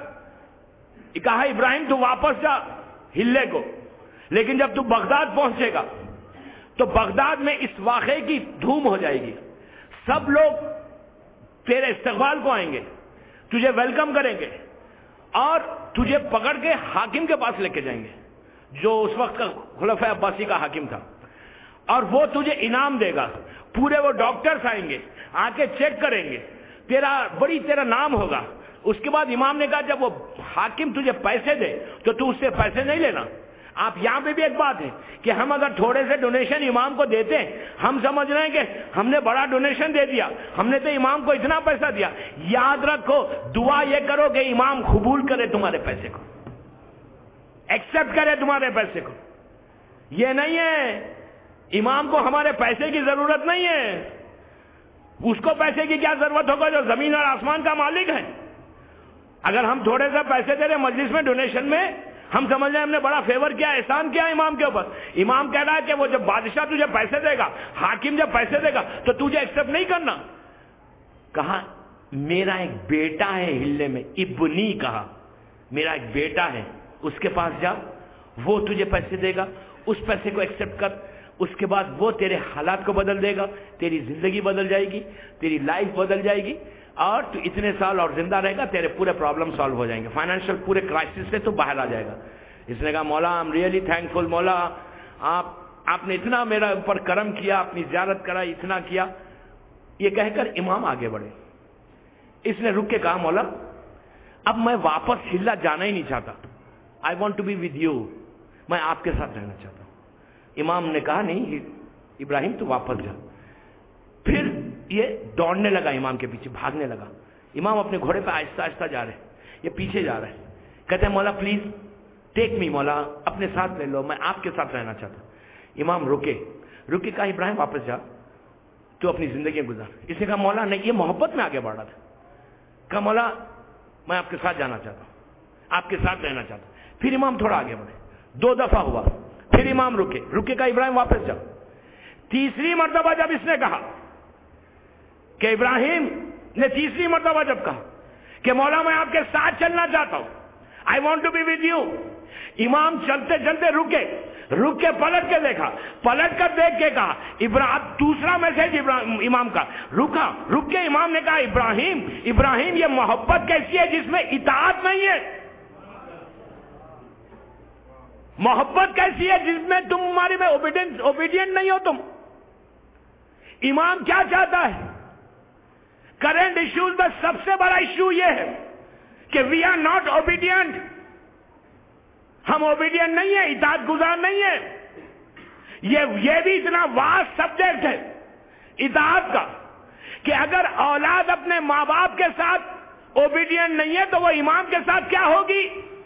लगाकर कहा इब्राहिम तू वापस जा हिल्ले को, लेकिन जब तू बगदाद पहुंचेगा तो बगदाद में इस वाक़े की धूम हो जाएगी। सब लोग तेरे इस्तकबाल को आएंगे, तुझे वेलकम करेंगे और तुझे पकड़ के हाकिम के पास लेके जाएंगे, जो उस वक्त का खुलफा अब्बासी का हाकिम था, और वो तुझे इनाम देगा। पूरे वो डॉक्टर्स आएंगे, आके चेक करेंगे, तेरा नाम होगा। उसके बाद इमाम ने कहा जब वो हाकिम तुझे पैसे दे तो तू उससे पैसे नहीं लेना। आप यहां पे भी एक बात है कि हम अगर थोड़े से डोनेशन इमाम को देते हैं, हम समझ रहे हैं कि हमने बड़ा डोनेशन दे दिया, हमने तो इमाम को इतना पैसा दिया। याद रखो, दुआ ये करो कि इमाम कबूल करे तुम्हारे पैसे को, एक्सेप्ट करे तुम्हारे पैसे को। ये नहीं है इमाम को हमारे पैसे की जरूरत नहीं है, उसको पैसे की क्या जरूरत होगा जो जमीन और आसमान का मालिक है। अगर हम थोड़े से पैसे दे रहे मजलिस में, डोनेशन में, हम समझ रहे हैं हमने बड़ा फेवर किया, एहसान किया इमाम के ऊपर। इमाम कह रहा है कि वो जब बादशाह तुझे पैसे देगा, हाकिम जब पैसे देगा तो तुझे एक्सेप्ट नहीं करना। कहा मेरा एक बेटा है हिल्ले में, इब्नी कहा, मेरा एक बेटा है, उसके पास जा, वो तुझे पैसे देगा, उस पैसे को एक्सेप्ट कर। उसके बाद वो तेरे हालात को बदल देगा, तेरी जिंदगी बदल जाएगी, तेरी लाइफ बदल जाएगी, और तू इतने साल और जिंदा रहेगा, तेरे पूरे प्रॉब्लम सॉल्व हो जाएंगे, फाइनेंशियल पूरे क्राइसिस से तू बाहर आ जाएगा। इसने कहा मौला आई एम रियली थैंकफुल, मौला आपने इतना मेरा ऊपर करम किया, अपनी ज़ियारत कराई, इतना किया। ये कहकर इमाम आगे बढ़े। इसने रुक के कहा मौला अब मैं वापस हिल्ला जाना ही नहीं चाहता, I want to be with you, मैं आपके साथ रहना चाहता हूं। इमाम ने कहा नहीं इब्राहिम तू वापस जा। फिर ये दौड़ने लगा, इमाम के पीछे भागने लगा। इमाम अपने घोड़े पे आहिस्ता आहिस्ता जा रहे हैं, ये पीछे जा रहे हैं। कहते हैं मौला प्लीज टेक मी, मौला अपने साथ ले लो, मैं आपके साथ रहना चाहता हूं। इमाम रुके कहा इब्राहिम वापस जा, तू अपनी जिंदगी गुजार। इसने कहा मौला नहीं, ये मोहब्बत में आगे बढ़ा था। कहा मौला मैं आपके साथ जाना चाहता हूं, आपके साथ रहना चाहता हूं। फिर इमाम थोड़ा आगे बढ़े, 2 दफा हुआ, फिर इमाम रुके कहा इब्राहिम वापस जाओ। तीसरी मर्तबा जब इसने कहा कि इब्राहिम ने तीसरी मर्तबा जब कहा कि मौला मैं आपके साथ चलना चाहता हूं, I want to be with you, इमाम चलते चलते रुक के पलट के देखा, पलट कर देख के कहा इब्राहिम, दूसरा मैसेज इमाम का, रुक के इमाम ने कहा इब्राहिम ये मोहब्बत कैसी है जिसमें इताअत नहीं है, मोहब्बत कैसी है जिसमें तुम्हारी में ओबीडियंट नहीं हो तुम। इमाम क्या चाहता है? करंट इश्यूज में सबसे बड़ा इश्यू यह है कि वी आर नॉट ओबीडियंट, हम ओबीडियंट नहीं है, इताअत गुजार नहीं है। ये भी इतना वास्ट सब्जेक्ट है इताअत का कि अगर औलाद अपने माँ बाप के साथ ओबीडियंट नहीं है तो वो इमाम के साथ क्या होगी?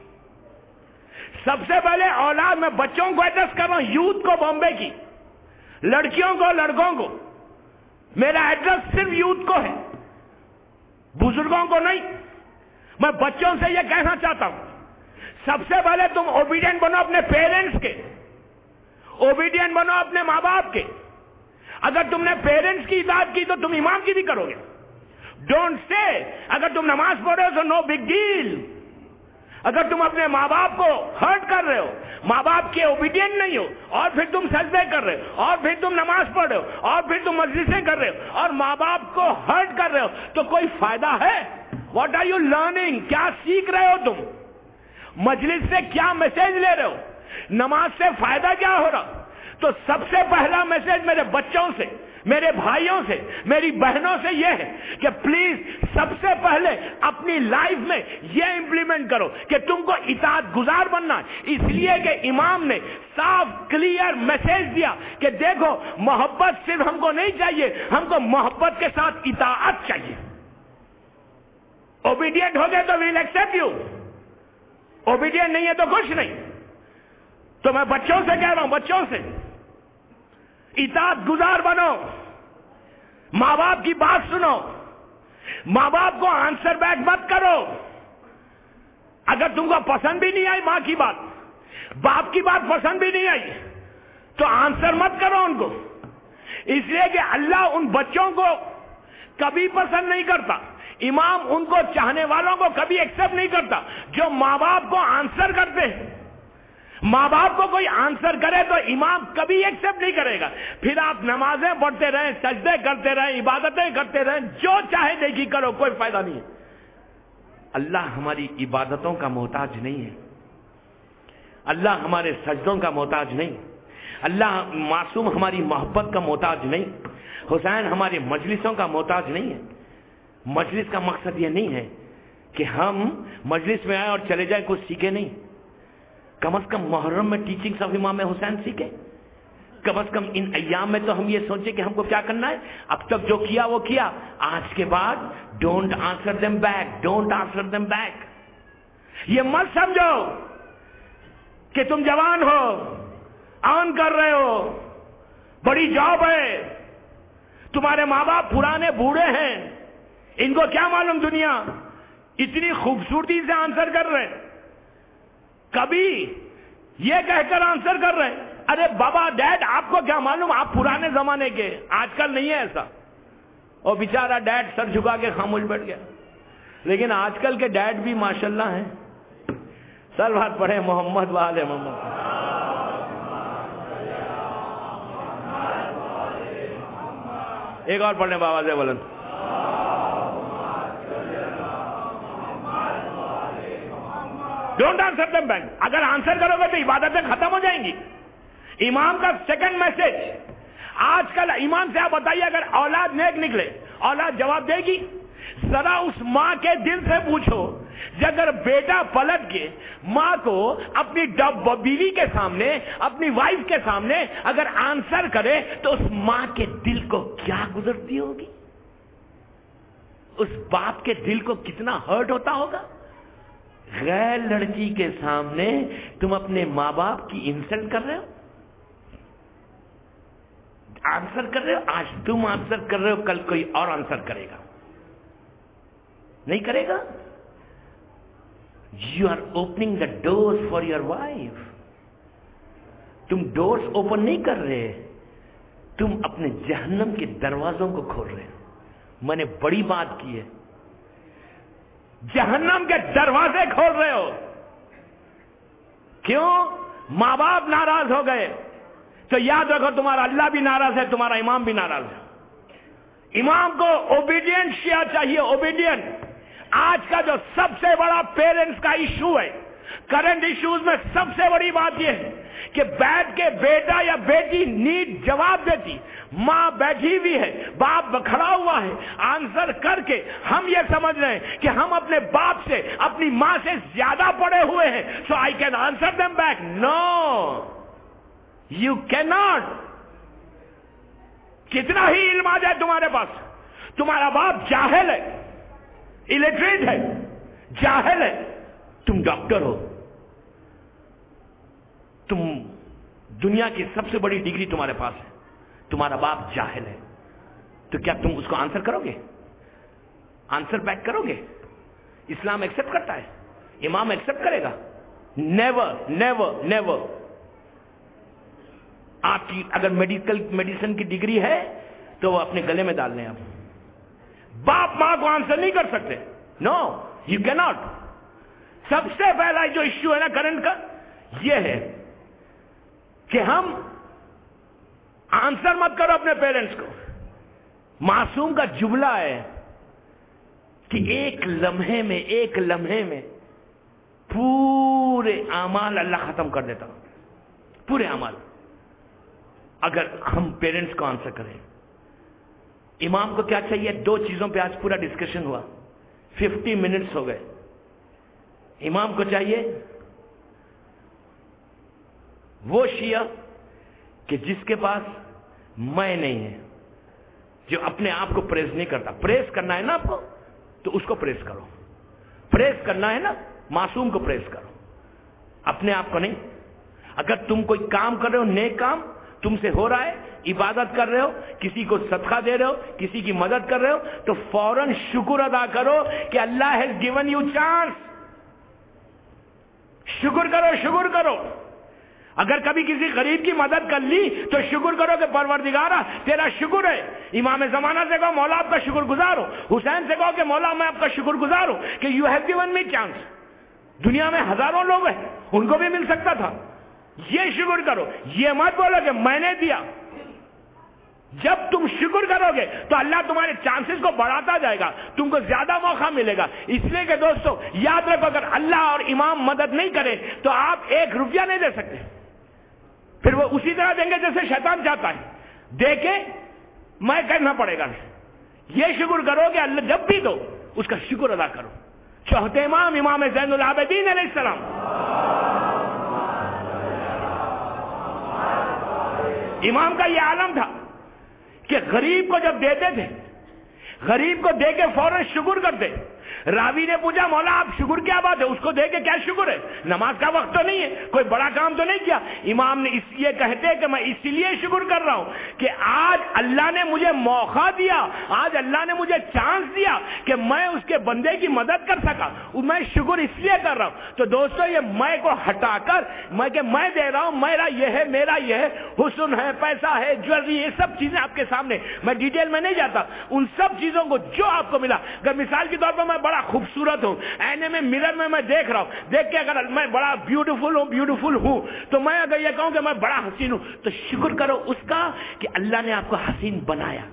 सबसे पहले औलाद में बच्चों को एड्रेस कर रहा हूं, यूथ को, बॉम्बे की लड़कियों को, लड़कों को, मेरा एड्रेस सिर्फ यूथ को है, बुजुर्गों को नहीं। میں بچوں سے یہ کہنا چاہتا ہوں، سب سے پہلے تم اوبیڈینٹ بنو اپنے پیرنٹس کے، اوبیڈینٹ بنو اپنے ماں باپ کے. اگر تم نے پیرنٹس کی اطاعت کی تو تم امام کی بھی کرو گے. ڈونٹ سے اگر تم نماز پڑھ رہے ہو تو نو بگ ڈیل. اگر تم اپنے ماں باپ کو ہرٹ کر رہے ہو، ماں باپ کے اوبیڈینٹ نہیں ہو، اور پھر تم سجدے کر رہے ہو، اور پھر تم نماز پڑھ رہے ہو، اور پھر تم مجلسیں کر رہے ہو، اور ماں باپ کو ہرٹ کر رہے ہو، تو کوئی فائدہ ہے؟ What are you learning? کیا سیکھ رہے ہو تم؟ مجلس سے کیا میسج لے رہے ہو؟ نماز سے فائدہ کیا ہو رہا؟ تو سب سے پہلا میسج میرے بچوں سے، میرے بھائیوں سے، میری بہنوں سے یہ ہے کہ پلیز سب سے پہلے اپنی لائف میں یہ امپلیمنٹ کرو کہ تم کو اطاعت گزار بننا ہے. اس لیے کہ امام نے صاف کلیئر میسج دیا کہ دیکھو، محبت صرف ہم کو نہیں چاہیے، ہم کو محبت کے ساتھ اطاعت چاہیے. اوبیڈینٹ ہو گئے تو ویل ایکسپٹ یو، اوبیڈینٹ نہیں ہے تو کچھ نہیں. تو میں بچوں سے کہہ رہا ہوں، بچوں سے اطاعت گزار بنو، ماں باپ کی بات سنو، ماں باپ کو آنسر بیک مت کرو. اگر تم کو پسند بھی نہیں آئی ماں کی بات، باپ کی بات پسند بھی نہیں آئی، تو آنسر مت کرو ان کو. اس لیے کہ اللہ ان بچوں کو کبھی پسند نہیں کرتا، امام ان کو چاہنے والوں کو کبھی ایکسپٹ نہیں کرتا جو ماں باپ کو آنسر کرتے ہیں. ماں باپ کو کوئی آنسر کرے تو امام کبھی ایکسپٹ نہیں کرے گا. پھر آپ نمازیں پڑھتے رہیں، سجدے کرتے رہیں، عبادتیں کرتے رہیں، جو چاہے دیکھی کرو، کوئی فائدہ نہیں ہے. اللہ ہماری عبادتوں کا محتاج نہیں ہے، اللہ ہمارے سجدوں کا محتاج نہیں، اللہ معصوم ہماری محبت کا محتاج نہیں، حسین ہماری مجلسوں کا محتاج نہیں ہے. مجلس کا مقصد یہ نہیں ہے کہ ہم مجلس میں آئے اور چلے جائیں، کچھ سیکھے نہیں. کم از کم محرم میں ٹیچنگز آف امام حسین سیکھیں. کم از کم ان ایام میں تو ہم یہ سوچیں کہ ہم کو کیا کرنا ہے. اب تک جو کیا وہ کیا، آج کے بعد don't answer them back, don't answer them back. یہ مت سمجھو کہ تم جوان ہو، آن کر رہے ہو، بڑی جاب ہے، تمہارے ماں باپ پرانے بوڑھے ہیں، ان کو کیا معلوم دنیا، اتنی خوبصورتی سے آنسر کر رہے ہیں. کبھی یہ کہہ کر آنسر کر رہے ہیں، ارے بابا ڈیڈ آپ کو کیا معلوم، آپ پرانے زمانے کے. آج کل نہیں ہے ایسا. اور بیچارہ ڈیڈ سر جھکا کے خاموش بیٹھ گیا. لیکن آج کل کے ڈیڈ بھی ماشاءاللہ ہیں. صلوات پڑھیں محمد وآل محمد. ایک اور پڑھنے بابا سے بلند. Don't answer them back. اگر آنسر کرو گے تو عبادتیں ختم ہو جائیں گی. امام کا سیکنڈ میسج، آج کل امام سے آپ بتائیے، اگر اولاد نیک نکلے اولاد جواب دے گی؟ ذرا اس ماں کے دل سے پوچھو، اگر بیٹا پلٹ کے ماں کو اپنی بیوی کے سامنے، اپنی وائف کے سامنے اگر آنسر کرے تو اس ماں کے دل کو کیا گزرتی ہوگی، اس باپ کے دل کو کتنا ہرٹ ہوتا ہوگا. غیر لڑکی کے سامنے تم اپنے ماں باپ کی انسلٹ کر رہے ہو، آنسر کر رہے ہو. آج تم آنسر کر رہے ہو، کل کوئی اور آنسر کرے گا، نہیں کرے گا. You are opening the doors for your wife. تم ڈورس اوپن نہیں کر رہے، تم اپنے جہنم کے دروازوں کو کھول رہے ہو. میں نے بڑی بات کی ہے، جہنم کے دروازے کھول رہے ہو. کیوں؟ ماں باپ ناراض ہو گئے تو یاد رکھو تمہارا اللہ بھی ناراض ہے، تمہارا امام بھی ناراض ہے. امام کو اوبیڈینٹ کیا چاہیے، اوبیڈینٹ. آج کا جو سب سے بڑا پیرنٹس کا ایشو ہے، کرنٹ ایشوز میں سب سے بڑی بات یہ ہے کہ بیٹھ کے بیٹا یا بیٹی نیٹ جواب دیتی، ماں بیٹھی ہوئی ہے، باپ کھڑا ہوا ہے، آنسر کر کے ہم یہ سمجھ رہے ہیں کہ ہم اپنے باپ سے، اپنی ماں سے زیادہ پڑے ہوئے ہیں، so I can answer them back. No, you can not. کتنا ہی علم آ جائے تمہارے پاس، تمہارا باپ جاہل ہے، الٹریٹ ہے، جاہل ہے، تم ڈاکٹر ہو، تم دنیا کی سب سے بڑی ڈگری تمہارے پاس ہے، تمہارا باپ جاہل ہے، تو کیا تم اس کو آنسر کرو گے؟ آنسر بیک کرو گے؟ اسلام ایکسپٹ کرتا ہے؟ امام ایکسپٹ کرے گا؟ Never never never. آپ کی اگر میڈیسن کی ڈگری ہے تو وہ اپنے گلے میں ڈال لیں. آپ باپ ماں کو آنسر نہیں کر سکتے. نو یو کی ناٹ. سب سے پہلا جو ایشو ہے نا کرنٹ کا یہ ہے کہ ہم آنسر مت کرو اپنے پیرنٹس کو. معصوم کا جملہ ہے کہ ایک لمحے میں پورے اعمال اللہ ختم کر دیتا ہوں. پورے اعمال اگر ہم پیرنٹس کو آنسر کریں. امام کو کیا چاہیے؟ 2 چیزوں پہ آج پورا ڈسکشن ہوا. 50 منٹس ہو گئے. امام کو چاہیے وہ شیعہ کہ جس کے پاس میں نہیں ہے، جو اپنے آپ کو پریز نہیں کرتا. پریز کرنا ہے نا آپ کو تو اس کو پریز کرو. پریز کرنا ہے نا معصوم کو پریز کرو، اپنے آپ کو نہیں. اگر تم کوئی کام کر رہے ہو، نیک کام تم سے ہو رہا ہے، عبادت کر رہے ہو، کسی کو صدقہ دے رہے ہو، کسی کی مدد کر رہے ہو، تو فوراً شکر ادا کرو کہ اللہ ہیز گیون یو چانس. شکر کرو، شکر کرو. اگر کبھی کسی غریب کی مدد کر لی تو شکر کرو کہ پروردگارا تیرا شکر ہے. امام زمانہ سے کہو مولا آپ کا شکر گزار ہو. حسین سے کہو کہ مولا میں آپ کا شکر گزار ہوں کہ you have given me chance. دنیا میں ہزاروں لوگ ہیں، ان کو بھی مل سکتا تھا. یہ شکر کرو. یہ مت بولو کہ میں نے دیا. جب تم شکر کرو گے تو اللہ تمہارے چانسز کو بڑھاتا جائے گا، تم کو زیادہ موقع ملے گا. اس لیے کہ دوستو یاد رکھو، اگر اللہ اور امام مدد نہیں کرے تو آپ 1 روپیہ نہیں دے سکتے. پھر وہ اسی طرح دیں گے جیسے شیطان چاہتا ہے. دے کے میں کرنا پڑے گا. یہ شکر کرو کہ اللہ جب بھی دو اس کا شکر ادا کرو. چوتھے امام زین العابدین علیہ السلام، امام کا یہ عالم تھا کہ غریب کو جب دیتے تھے، غریب کو دے کے فوراً شکر کرتے. راوی نے پوچھا مولا آپ شکر کیا بات ہے؟ اس کو دے کے کیا شکر ہے؟ نماز کا وقت تو نہیں ہے، کوئی بڑا کام تو نہیں کیا. امام نے اس لیے کہتے کہ میں اس لیے شکر کر رہا ہوں کہ آج اللہ نے مجھے موقع دیا، آج اللہ نے مجھے چانس دیا کہ میں اس کے بندے کی مدد کر سکا. میں شکر اس لیے کر رہا ہوں. تو دوستو یہ میں کو ہٹا کر میں دے رہا ہوں، میرا یہ ہے، میرا یہ ہے، حسن ہے، پیسہ ہے، جویلری، یہ سب چیزیں آپ کے سامنے، میں ڈیٹیل میں نہیں جاتا. ان سب چیزوں کو جو آپ کو ملا، اگر مثال کے طور پر میں بڑا خوبصورت ہوں، اینے میں مرر میں دیکھ رہا ہوں، دیکھ کے اگر میں بڑا بیوٹیفل ہوں تو میں اگر یہ کہوں کہ میں بڑا حسین ہوں تو شکر کرو اس کا کہ اللہ نے آپ کو حسین بنایا.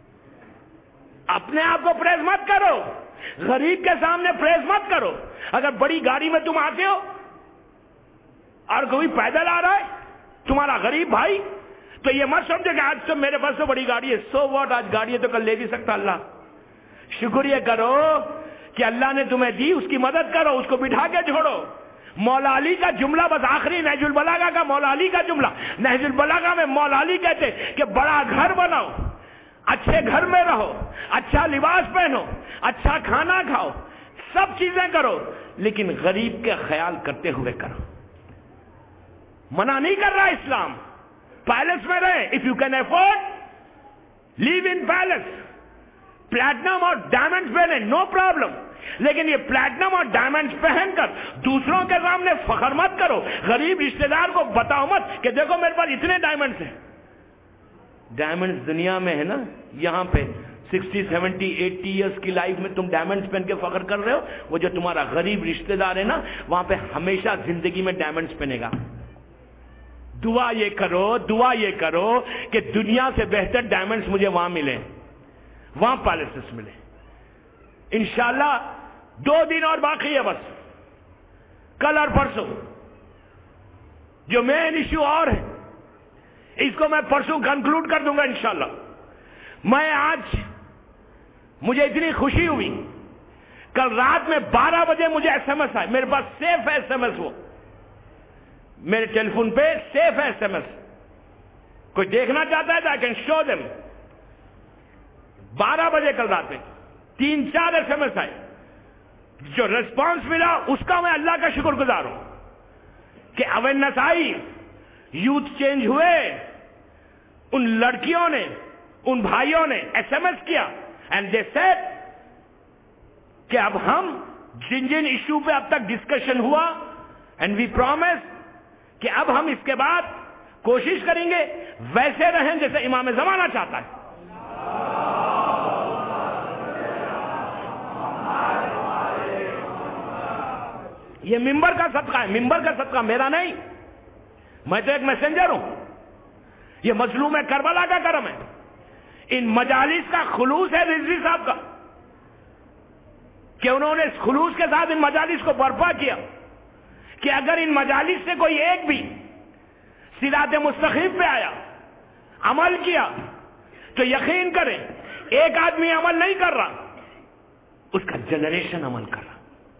اپنے آپ کو پریز مت کرو، غریب کے سامنے پریز مت کرو. اگر بڑی گاڑی میں تم آتے ہو اور کوئی پیدل آ رہا ہے تمہارا غریب بھائی، تو یہ مت سمجھے کہ آج تو میرے پاس تو بڑی گاڑی ہے، سو واٹ، آج گاڑی ہے تو کل لے بھی سکتا اللہ. شکر یہ کرو کہ اللہ نے تمہیں دی، اس کی مدد کرو، اس کو بٹھا کے چھوڑو. مولا علی کا جملہ بس آخری نہج البلاغہ کا مولا علی کا جملہ، نہج البلاغہ میں مولا علی کہتے کہ بڑا گھر بناؤ، اچھے گھر میں رہو، اچھا لباس پہنو، اچھا کھانا کھاؤ، سب چیزیں کرو، لیکن غریب کے خیال کرتے ہوئے کرو. منع نہیں کر رہا اسلام. پیلس میں رہے، if you can afford live in palace, platinum اور ڈائمنڈز پہنے، نو پرابلم. لیکن یہ پلیٹنم اور ڈائمنڈز پہن کر دوسروں کے سامنے فخر مت کرو. غریب رشتہ دار کو بتاؤ مت کہ دیکھو میرے پاس اتنے ڈائمنڈز ہیں. ڈائمنڈز دنیا میں ہے نا، یہاں پہ 60, 70, 80 ایئرس کی لائف میں تم ڈائمنڈز پہن کے فخر کر رہے ہو. وہ جو تمہارا غریب رشتہ دار ہے نا، وہاں پہ ہمیشہ زندگی میں ڈائمنڈز پہنے گا. دعا یہ کرو کہ دنیا سے بہتر ڈائمنڈز مجھے وہاں ملے، وہاں پیلسز ملے. انشاءاللہ 2 دن اور باقی ہے بس، کل اور پرسوں. جو مین ایشو اور ہے اس کو میں پرسوں کنکلوڈ کر دوں گا انشاءاللہ. میں آج مجھے اتنی خوشی ہوئی، کل رات میں 12 بجے مجھے ایس ایم ایس آئے. میرے پاس سیف ہے ایس ایم ایس، وہ میرے ٹیلی فون پہ سیف ہے ایس ایم ایس. کوئی دیکھنا چاہتا ہے تو آئی کین شو دیم. 12 بجے کل رات میں 3-4 ایس ایم ایس آئے. جو ریسپانس ملا اس کا میں اللہ کا شکر گزار ہوں کہ اویئرنیس آئی، یوتھ چینج ہوئے. ان لڑکیوں نے، ان بھائیوں نے ایس ایم ایس کیا اینڈ دے سیڈ کہ اب ہم جن جن ایشو پہ اب تک ڈسکشن ہوا، اینڈ وی پرومس کہ اب ہم اس کے بعد کوشش کریں گے ویسے رہیں جیسے امام زمانہ چاہتا ہے. یہ ممبر کا صدقہ ہے، ممبر کا صدقہ میرا نہیں، میں تو ایک میسنجر ہوں. یہ مظلوم کربلا کا کرم ہے. ان مجالس کا خلوص ہے رضوی صاحب کا کہ انہوں نے اس خلوص کے ساتھ ان مجالس کو برپا کیا کہ اگر ان مجالس سے کوئی ایک بھی صراط مستقیم پہ آیا، عمل کیا، تو یقین کریں ایک آدمی عمل نہیں کر رہا، اس کا جنریشن عمل کر رہا.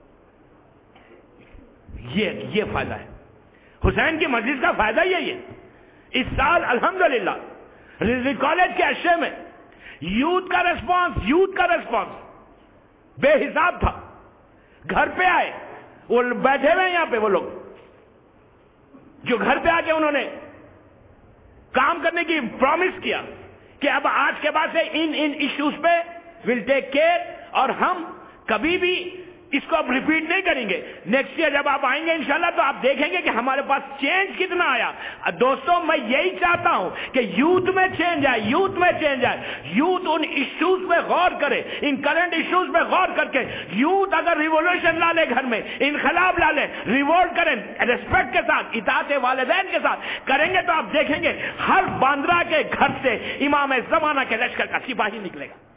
یہ فائدہ ہے. حسین کی مجلس کا فائدہ یہی ہے. اس سال الحمدللہ رضوی کالج کے عشرے میں یوتھ کا ریسپانس بے حساب تھا. گھر پہ آئے، وہ بیٹھے ہوئے یہاں پہ وہ لوگ جو گھر پہ آ کے انہوں نے کام کرنے کی پرومس کیا کہ اب آج کے بعد سے ان ایشوز پہ ول ٹیک کیئر، اور ہم کبھی بھی اس کو اب ریپیٹ نہیں کریں گے. نیکسٹ ایئر جب آپ آئیں گے انشاءاللہ تو آپ دیکھیں گے کہ ہمارے پاس چینج کتنا آیا. دوستوں میں یہی چاہتا ہوں کہ یوتھ میں چینج آئے، یوتھ ان ایشوز پہ غور کرے، ان کرنٹ ایشوز پہ غور کر کے یوتھ اگر ریولوشن لا لے، گھر میں انقلاب لا لے، ریوولٹ کریں ریسپیکٹ کے ساتھ، اطاعت والدین کے ساتھ کریں گے تو آپ دیکھیں گے ہر باندرا کے گھر سے امام زمانہ کے لشکر کا سپاہی نکلے گا.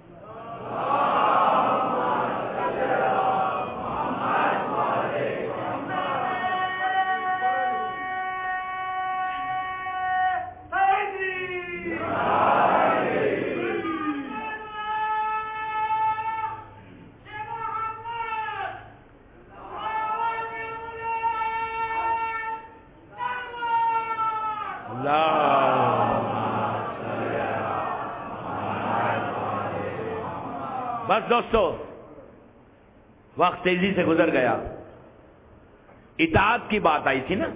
بس دوستو وقت تیزی سے گزر گیا. اطاعت کی بات آئی تھی نا.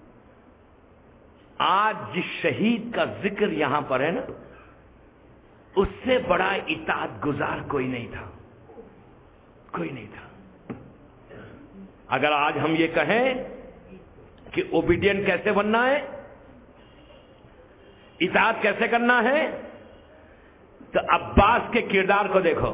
آج جس شہید کا ذکر یہاں پر ہے نا، اس سے بڑا اطاعت گزار کوئی نہیں تھا. اگر آج ہم یہ کہیں کہ اوبیڈینٹ کیسے بننا ہے، اطاعت کیسے کرنا ہے، تو عباس کے کردار کو دیکھو،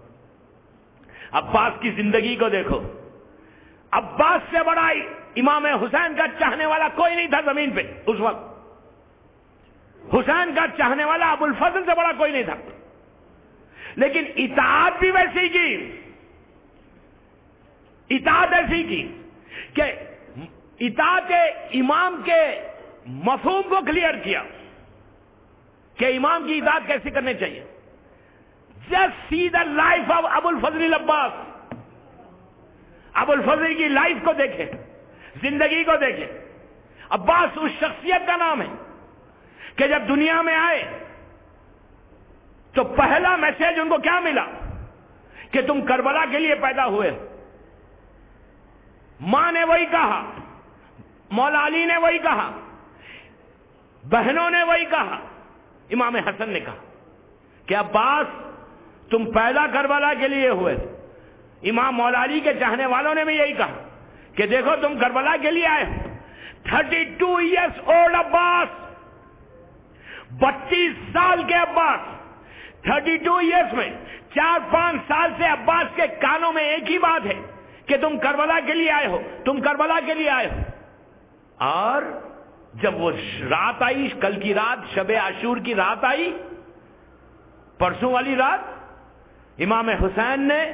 عباس کی زندگی کو دیکھو. عباس سے بڑا امام حسین کا چاہنے والا کوئی نہیں تھا زمین پہ اس وقت. حسین کا چاہنے والا ابو الفضل سے بڑا کوئی نہیں تھا. لیکن اطاعت بھی ویسی کی، اطاعت ایسی کی کہ اطاعت امام کے مفہوم کو کلیئر کیا کہ امام کی اطاعت کیسے کرنی چاہیے. Just see the life of ابو الفضل عباس. ابو الفضل کی لائف کو دیکھیں، زندگی کو دیکھیں. عباس اس شخصیت کا نام ہے کہ جب دنیا میں آئے تو پہلا میسج ان کو کیا ملا کہ تم کربلا کے لیے پیدا ہوئے. ماں نے وہی کہا، مولا علی نے وہی کہا، بہنوں نے وہی کہا، امام حسن نے کہا کہ عباس تم پیدا کربلا کے لیے ہوئے. امام مولا علی کے چاہنے والوں نے بھی یہی کہا کہ دیکھو تم کربلا کے لیے آئے. 32 ایئرس اولڈ عباس، 32 سال کے عباس. 32 ایئرس میں 4-5 سال سے عباس کے کانوں میں ایک ہی بات ہے کہ تم کربلا کے لیے آئے ہو، تم کربلا کے لیے آئے ہو. اور جب وہ رات آئی، کل کی رات، شب عاشور کی رات آئی، پرسوں والی رات، امام حسین نے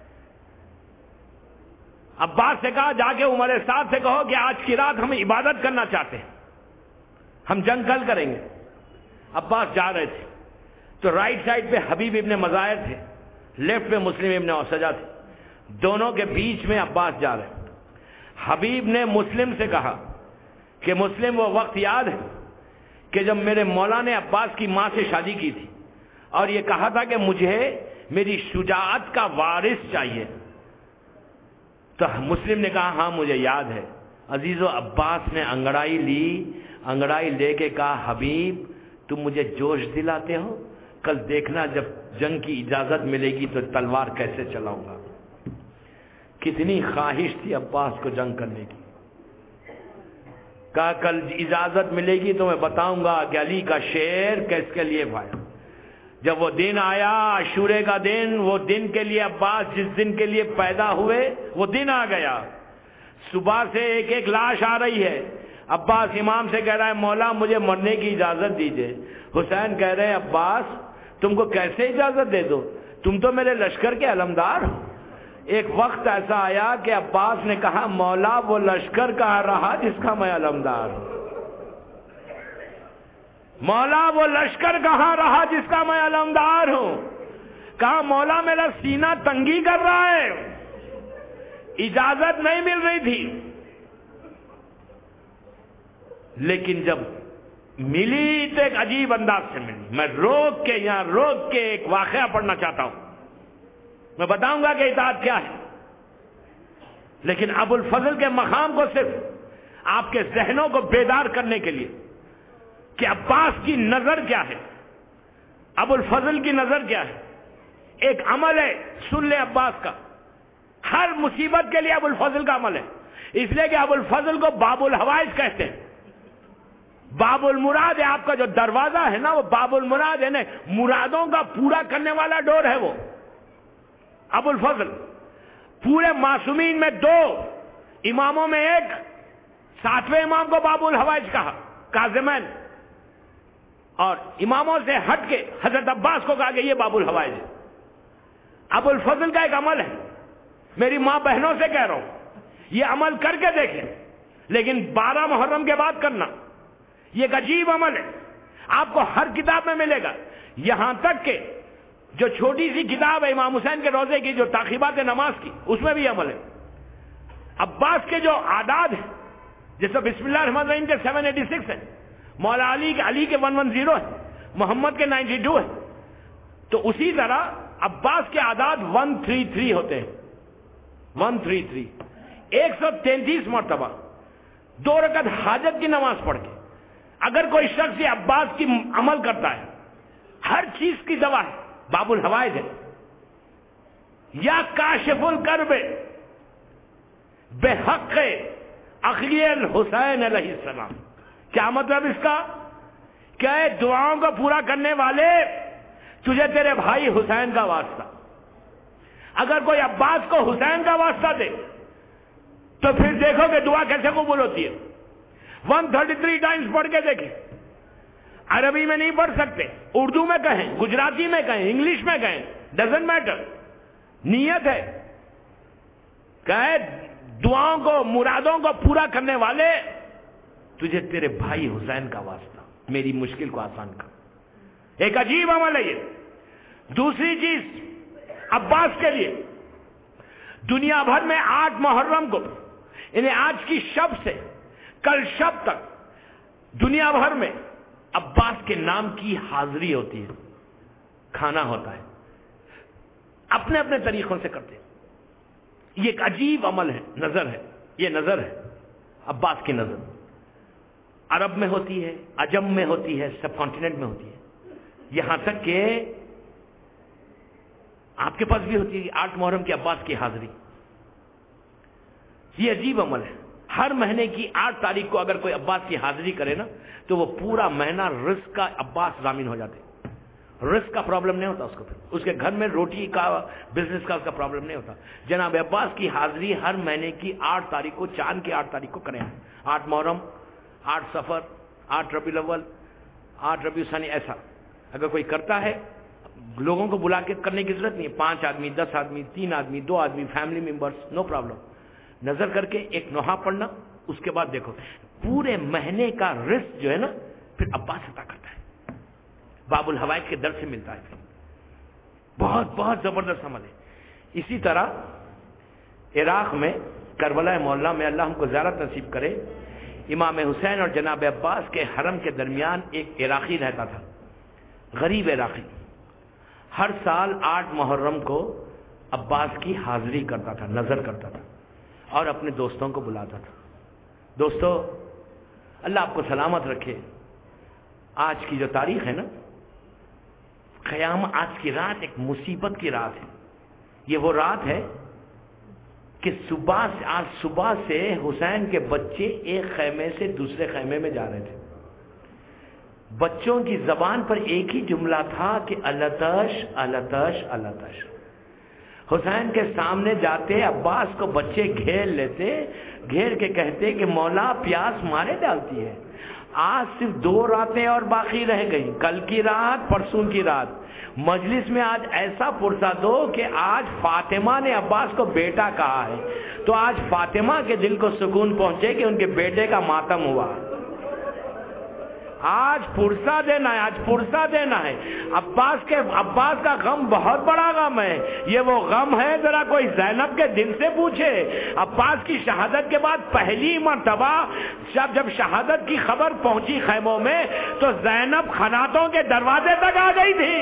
عباس سے کہا جا کے عمر سعد سے کہو کہ آج کی رات ہم عبادت کرنا چاہتے ہیں، ہم جنگ کل کریں گے. عباس جا رہے تھے تو رائٹ سائڈ پہ حبیب ابن مظاہر تھے، لیفٹ پہ مسلم ابن اوسجہ تھے. دونوں کے بیچ میں عباس جا رہے. حبیب نے مسلم سے کہا کہ مسلم وہ وقت یاد ہے کہ جب میرے مولا نے عباس کی ماں سے شادی کی تھی اور یہ کہا تھا کہ مجھے میری شجاعت کا وارث چاہیے. تو مسلم نے کہا ہاں مجھے یاد ہے. عزیزو، عباس نے انگڑائی لی، انگڑائی لے کے کہا حبیب تم مجھے جوش دلاتے ہو، کل دیکھنا جب جنگ کی اجازت ملے گی تو تلوار کیسے چلاؤں گا. کتنی خواہش تھی عباس کو جنگ کرنے کی. کہا کل اجازت ملے گی تو میں بتاؤں گا کہ علی کا شعر کس کے لیے بھایا. جب وہ دن آیا عاشورے کا دن، وہ دن کے لیے عباس جس دن کے لیے پیدا ہوئے وہ دن آ گیا. صبح سے ایک ایک لاش آ رہی ہے. عباس امام سے کہہ رہا ہے مولا مجھے مرنے کی اجازت دیجئے. حسین کہہ رہے ہیں عباس تم کو کیسے اجازت دے دو، تم تو میرے لشکر کے علمدار ہو. ایک وقت ایسا آیا کہ عباس نے کہا مولا وہ لشکر کہاں رہا جس کا میں علمدار ہوں. مولا وہ لشکر کہاں رہا جس کا میں علمدار ہوں. کہا مولا میرا سینہ تنگی کر رہا ہے، اجازت نہیں مل رہی تھی. لیکن جب ملی تو ایک عجیب انداز سے ملی. میں روک کے ایک واقعہ پڑھنا چاہتا ہوں. میں بتاؤں گا کہ اطاعت کیا ہے، لیکن ابو الفضل کے مقام کو صرف آپ کے ذہنوں کو بیدار کرنے کے لیے کہ عباس کی نظر کیا ہے، ابو الفضل کی نظر کیا ہے. ایک عمل ہے سن لے عباس کا، ہر مصیبت کے لیے ابو الفضل کا عمل ہے. اس لیے کہ ابو الفضل کو باب الحوائج کہتے ہیں. باب المراد ہے، آپ کا جو دروازہ ہے نا وہ باب المراد ہے نا، مرادوں کا پورا کرنے والا ڈور ہے وہ ابو الفضل. پورے معصومین میں 2 اماموں میں ایک 7ویں امام کو باب الحوائج کہا کاظمین، اور اماموں سے ہٹ کے حضرت عباس کو کہا کہ یہ باب الحوائج ہے. ابو الفضل کا ایک عمل ہے، میری ماں بہنوں سے کہہ رہا ہوں یہ عمل کر کے دیکھیں، لیکن 12 محرم کے بعد کرنا. یہ ایک عجیب عمل ہے، آپ کو ہر کتاب میں ملے گا. یہاں تک کہ جو چھوٹی سی کتاب ہے امام حسین کے روزے کی جو تعقیبات نماز کی، اس میں بھی عمل ہے. عباس کے جو اعداد ہیں جیسے بسم اللہ الرحمن الرحیم کے 786 ہے، مولا علی کے 110 ہے، محمد کے 92 ہے، تو اسی طرح عباس کے اعداد 133 ہوتے ہیں. 133 133 مرتبہ 2 رکعت حاجت کی نماز پڑھ کے اگر کوئی شخص یہ عباس کی عمل کرتا ہے، ہر چیز کی دوا ہے، باب الحوائج ہے. یا کاشف الکرب بحق اخی الحسین علیہ السلام. کیا مطلب اس کا؟ کہ دعاؤں کو پورا کرنے والے تجھے تیرے بھائی حسین کا واسطہ. اگر کوئی عباس کو حسین کا واسطہ دے تو پھر دیکھو کہ دعا کیسے قبول ہوتی ہے. 133 ٹائمز پڑھ کے دیکھیں. عربی میں نہیں پڑھ سکتے، اردو میں کہیں، گجراتی میں کہیں، انگلش میں کہیں، ڈزنٹ میٹر. نیت ہے کہ دعاؤں کو مرادوں کو پورا کرنے والے تجھے تیرے بھائی حسین کا واسطہ، میری مشکل کو آسان کر. ایک عجیب عمل ہے یہ. دوسری چیز عباس کے لیے دنیا بھر میں 8 محرم کو، یعنی آج کی شب سے کل شب تک دنیا بھر میں عباس کے نام کی حاضری ہوتی ہے، کھانا ہوتا ہے، اپنے اپنے طریقوں سے کرتے ہیں. یہ ایک عجیب عمل ہے، نظر ہے. یہ نظر ہے عباس کی نظر. عرب میں ہوتی ہے، عجم میں ہوتی ہے، سب کانٹیننٹ میں ہوتی ہے، یہاں تک کہ آپ کے پاس بھی ہوتی ہے 8 محرم کی عباس کی حاضری. یہ عجیب عمل ہے. ہر مہینے کی 8 تاریخ کو اگر کوئی عباس کی حاضری کرے نا تو وہ پورا مہینہ رزق کا عباس ضامن ہو جاتے. رزق کا پرابلم نہیں ہوتا اس کو، پھر اس کے گھر میں روٹی کا بزنس کا اس کا پرابلم نہیں ہوتا. جناب عباس کی حاضری ہر مہینے کی 8 تاریخ کو، چاند کی 8 تاریخ کو کریں. 8 محرم، 8 سفر، 8 ربیع الاول، 8 ربیع ثانی. ایسا اگر کوئی کرتا ہے لوگوں کو بلا کے کرنے کی ضرورت نہیں ہے. 5 آدمی، 10 آدمی، 3 آدمی، 2 آدمی، فیملی ممبرس، نو پرابلم. نظر کر کے ایک نوحہ پڑھنا، اس کے بعد دیکھو پورے مہینے کا رزق جو ہے نا پھر عباس عطا کرتا ہے. باب الحوائج کے در سے ملتا ہے. پھر بہت بہت زبردست عمل ہے. اسی طرح عراق میں کربلا معلیٰ میں اللہ ہم کو زیارت نصیب کرے، امام حسین اور جناب عباس کے حرم کے درمیان ایک عراقی رہتا تھا، غریب عراقی. ہر سال 8 محرم کو عباس کی حاضری کرتا تھا، نظر کرتا تھا اور اپنے دوستوں کو بلاتا تھا. دوستو اللہ آپ کو سلامت رکھے. آج کی جو تاریخ ہے نا، قیام، آج کی رات ایک مصیبت کی رات ہے. یہ وہ رات ہے کہ آج صبح سے حسین کے بچے ایک خیمے سے دوسرے خیمے میں جا رہے تھے. بچوں کی زبان پر ایک ہی جملہ تھا کہ التش التش التش. حسین کے سامنے جاتے عباس کو بچے گھیر لیتے, گھیر کے کہتے کہ مولا پیاس مارے ڈالتی ہے, آج صرف 2 راتیں اور باقی رہ گئی, کل کی رات پرسوں کی رات. مجلس میں آج ایسا پرسہ دو کہ آج فاطمہ نے عباس کو بیٹا کہا ہے, تو آج فاطمہ کے دل کو سکون پہنچے کہ ان کے بیٹے کا ماتم ہوا. آج پرسہ دینا ہے, آج پرسہ دینا ہے. عباس کا غم بہت بڑا غم ہے. یہ وہ غم ہے, ذرا کوئی زینب کے دل سے پوچھے. عباس کی شہادت کے بعد پہلی مرتبہ جب شہادت کی خبر پہنچی خیموں میں, تو زینب خناتوں کے دروازے تک آ گئی تھی.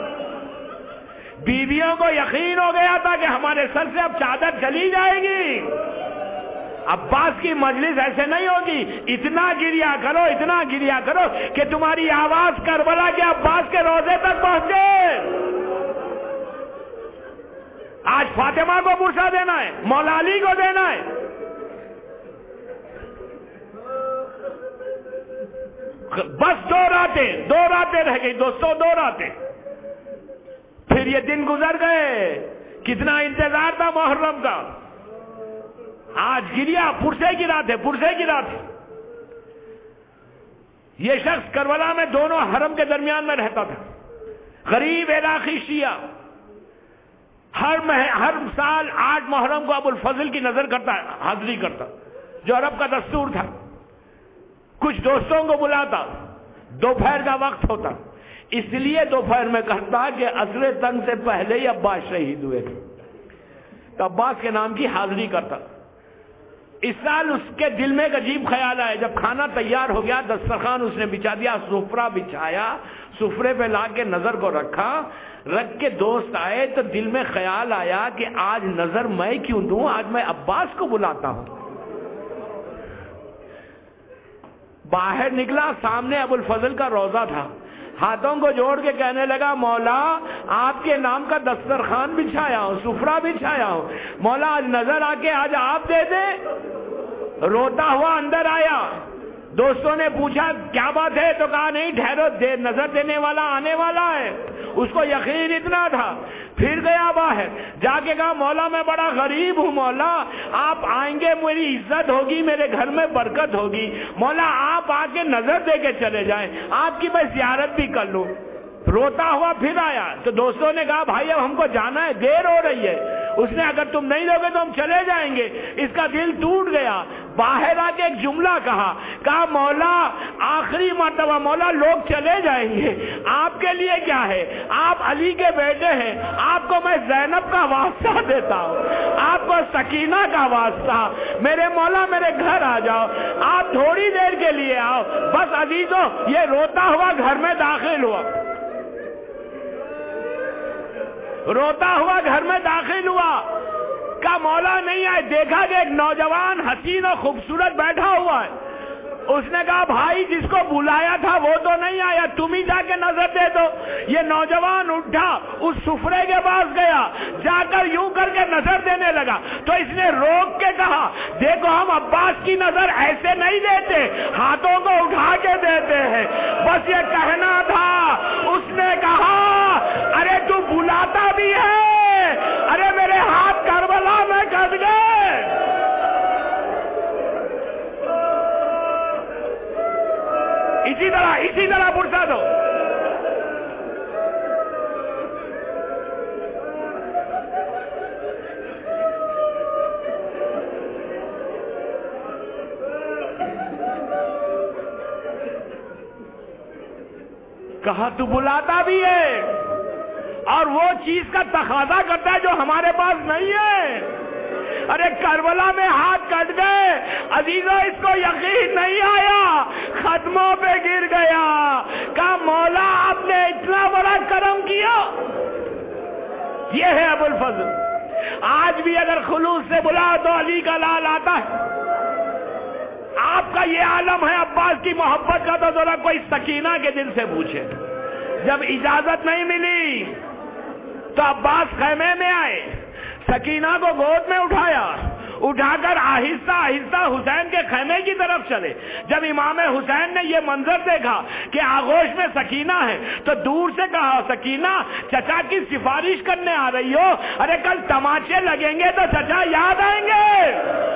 بیویوں کو یقین ہو گیا تھا کہ ہمارے سر سے اب چادر چلی جائے گی. عباس کی مجلس ایسے نہیں ہوگی, اتنا گریا کرو, اتنا گریا کرو کہ تمہاری آواز کربلا کے عباس کے روضے تک پہنچے. آج فاطمہ کو پرسہ دینا ہے, مولا علی کو دینا ہے. بس 2 راتیں رہ گئی دوستوں, 2 راتیں. پھر یہ دن گزر گئے. کتنا انتظار تھا محرم کا. آج گریا, پرسے کی رات ہے, پرسے کی رات ہے. یہ شخص کربلا میں دونوں حرم کے درمیان میں رہتا تھا, غریب عراقی شیعہ. ہر سال 8 محرم کو ابو الفضل کی نظر کرتا, حاضری کرتا, جو عرب کا دستور تھا. کچھ دوستوں کو بلاتا, دوپہر کا وقت ہوتا, اس لیے دوپہر میں کرتا کہ عصر تنگ سے پہلے ہی عباس شہید ہوئے تھے, تو عباس کے نام کی حاضری کرتا. اس سال اس کے دل میں ایک عجیب خیال آیا. جب کھانا تیار ہو گیا, دسترخوان اس نے بچھا دیا, سفرہ بچھایا, سفرے پہ لا کے نظر کو رکھا, رکھ کے دوست آئے تو دل میں خیال آیا کہ آج نظر میں کیوں دوں, آج میں عباس کو بلاتا ہوں. باہر نکلا, سامنے ابو الفضل کا روضہ تھا. ہاتھوں کو جوڑ کے کہنے لگا, مولا آپ کے نام کا دسترخوان بچھایا ہوں, سفرہ بچھایا ہوں, مولا آج نظر آ کے آج آپ دے دیں. روتا ہوا اندر آیا. دوستوں نے پوچھا کیا بات ہے, تو کہا نہیں ٹھہرو, نظر دینے والا آنے والا ہے. اس کو یقین اتنا تھا. پھر گیا باہر, جا کے کہا مولا میں بڑا غریب ہوں, مولا آپ آئیں گے میری عزت ہوگی, میرے گھر میں برکت ہوگی, مولا آپ آ کے نظر دے کے چلے جائیں, آپ کی میں زیارت بھی کر لوں. روتا ہوا پھر آیا تو دوستوں نے کہا بھائی اب ہم کو جانا ہے, دیر ہو رہی ہے. اس نے اگر تم نہیں لوگے تو ہم چلے جائیں گے. اس کا دل ٹوٹ گیا. باہر آ کے ایک جملہ کہا مولا آخری مرتبہ, مولا لوگ چلے جائیں گے, آپ کے لیے کیا ہے, آپ علی کے بیٹے ہیں, آپ کو میں زینب کا واسطہ دیتا ہوں, آپ کو سکینہ کا واسطہ, میرے مولا میرے گھر آ جاؤ, آپ تھوڑی دیر کے لیے آؤ بس. عزیزوں یہ روتا ہوا گھر میں داخل ہوا, روتا ہوا گھر میں داخل ہوا. کا مولا نہیں آئے, دیکھا کہ ایک نوجوان حسین اور خوبصورت بیٹھا ہوا ہے. اس نے کہا بھائی جس کو بلایا تھا وہ تو نہیں آیا, تم ہی جا کے نظر دے دو. یہ نوجوان اٹھا, اس سفرے کے پاس گیا, جا کر یوں کر کے نظر دینے لگا. تو اس نے روک کے کہا دیکھو ہم عباس کی نظر ایسے نہیں دیتے, ہاتھوں کو اٹھا کے دیتے ہیں, بس یہ کہنا تھا. اس نے کہا ارے تو بلاتا بھی ہے, ارے میرے ہاتھ کربلا میں کٹ گئے. اسی طرح پرسا دو. کہا تو بلاتا بھی ہے اور وہ چیز کا تقاضا کرتا ہے جو ہمارے پاس نہیں ہے. ارے کربلا میں ہاتھ کٹ گئے. عزیزوں اس کو یقین نہیں آیا, ختموں پہ گر گیا. کہا مولا آپ نے اتنا بڑا کرم کیا. یہ ہے ابو الفضل. آج بھی اگر خلوص سے بلا تو علی کا لال آتا ہے. آپ کا یہ عالم ہے عباس کی محبت کا, تو ذرا کوئی سکینہ کے دل سے پوچھے. جب اجازت نہیں ملی تو عباس خیمے میں آئے, سکینہ کو گود میں اٹھایا, اٹھا کر آہستہ آہستہ حسین کے خیمے کی طرف چلے. جب امام حسین نے یہ منظر دیکھا کہ آغوش میں سکینہ ہے تو دور سے کہا سکینہ چچا کی سفارش کرنے آ رہی ہو؟ ارے کل تماچے لگیں گے تو چچا یاد آئیں گے.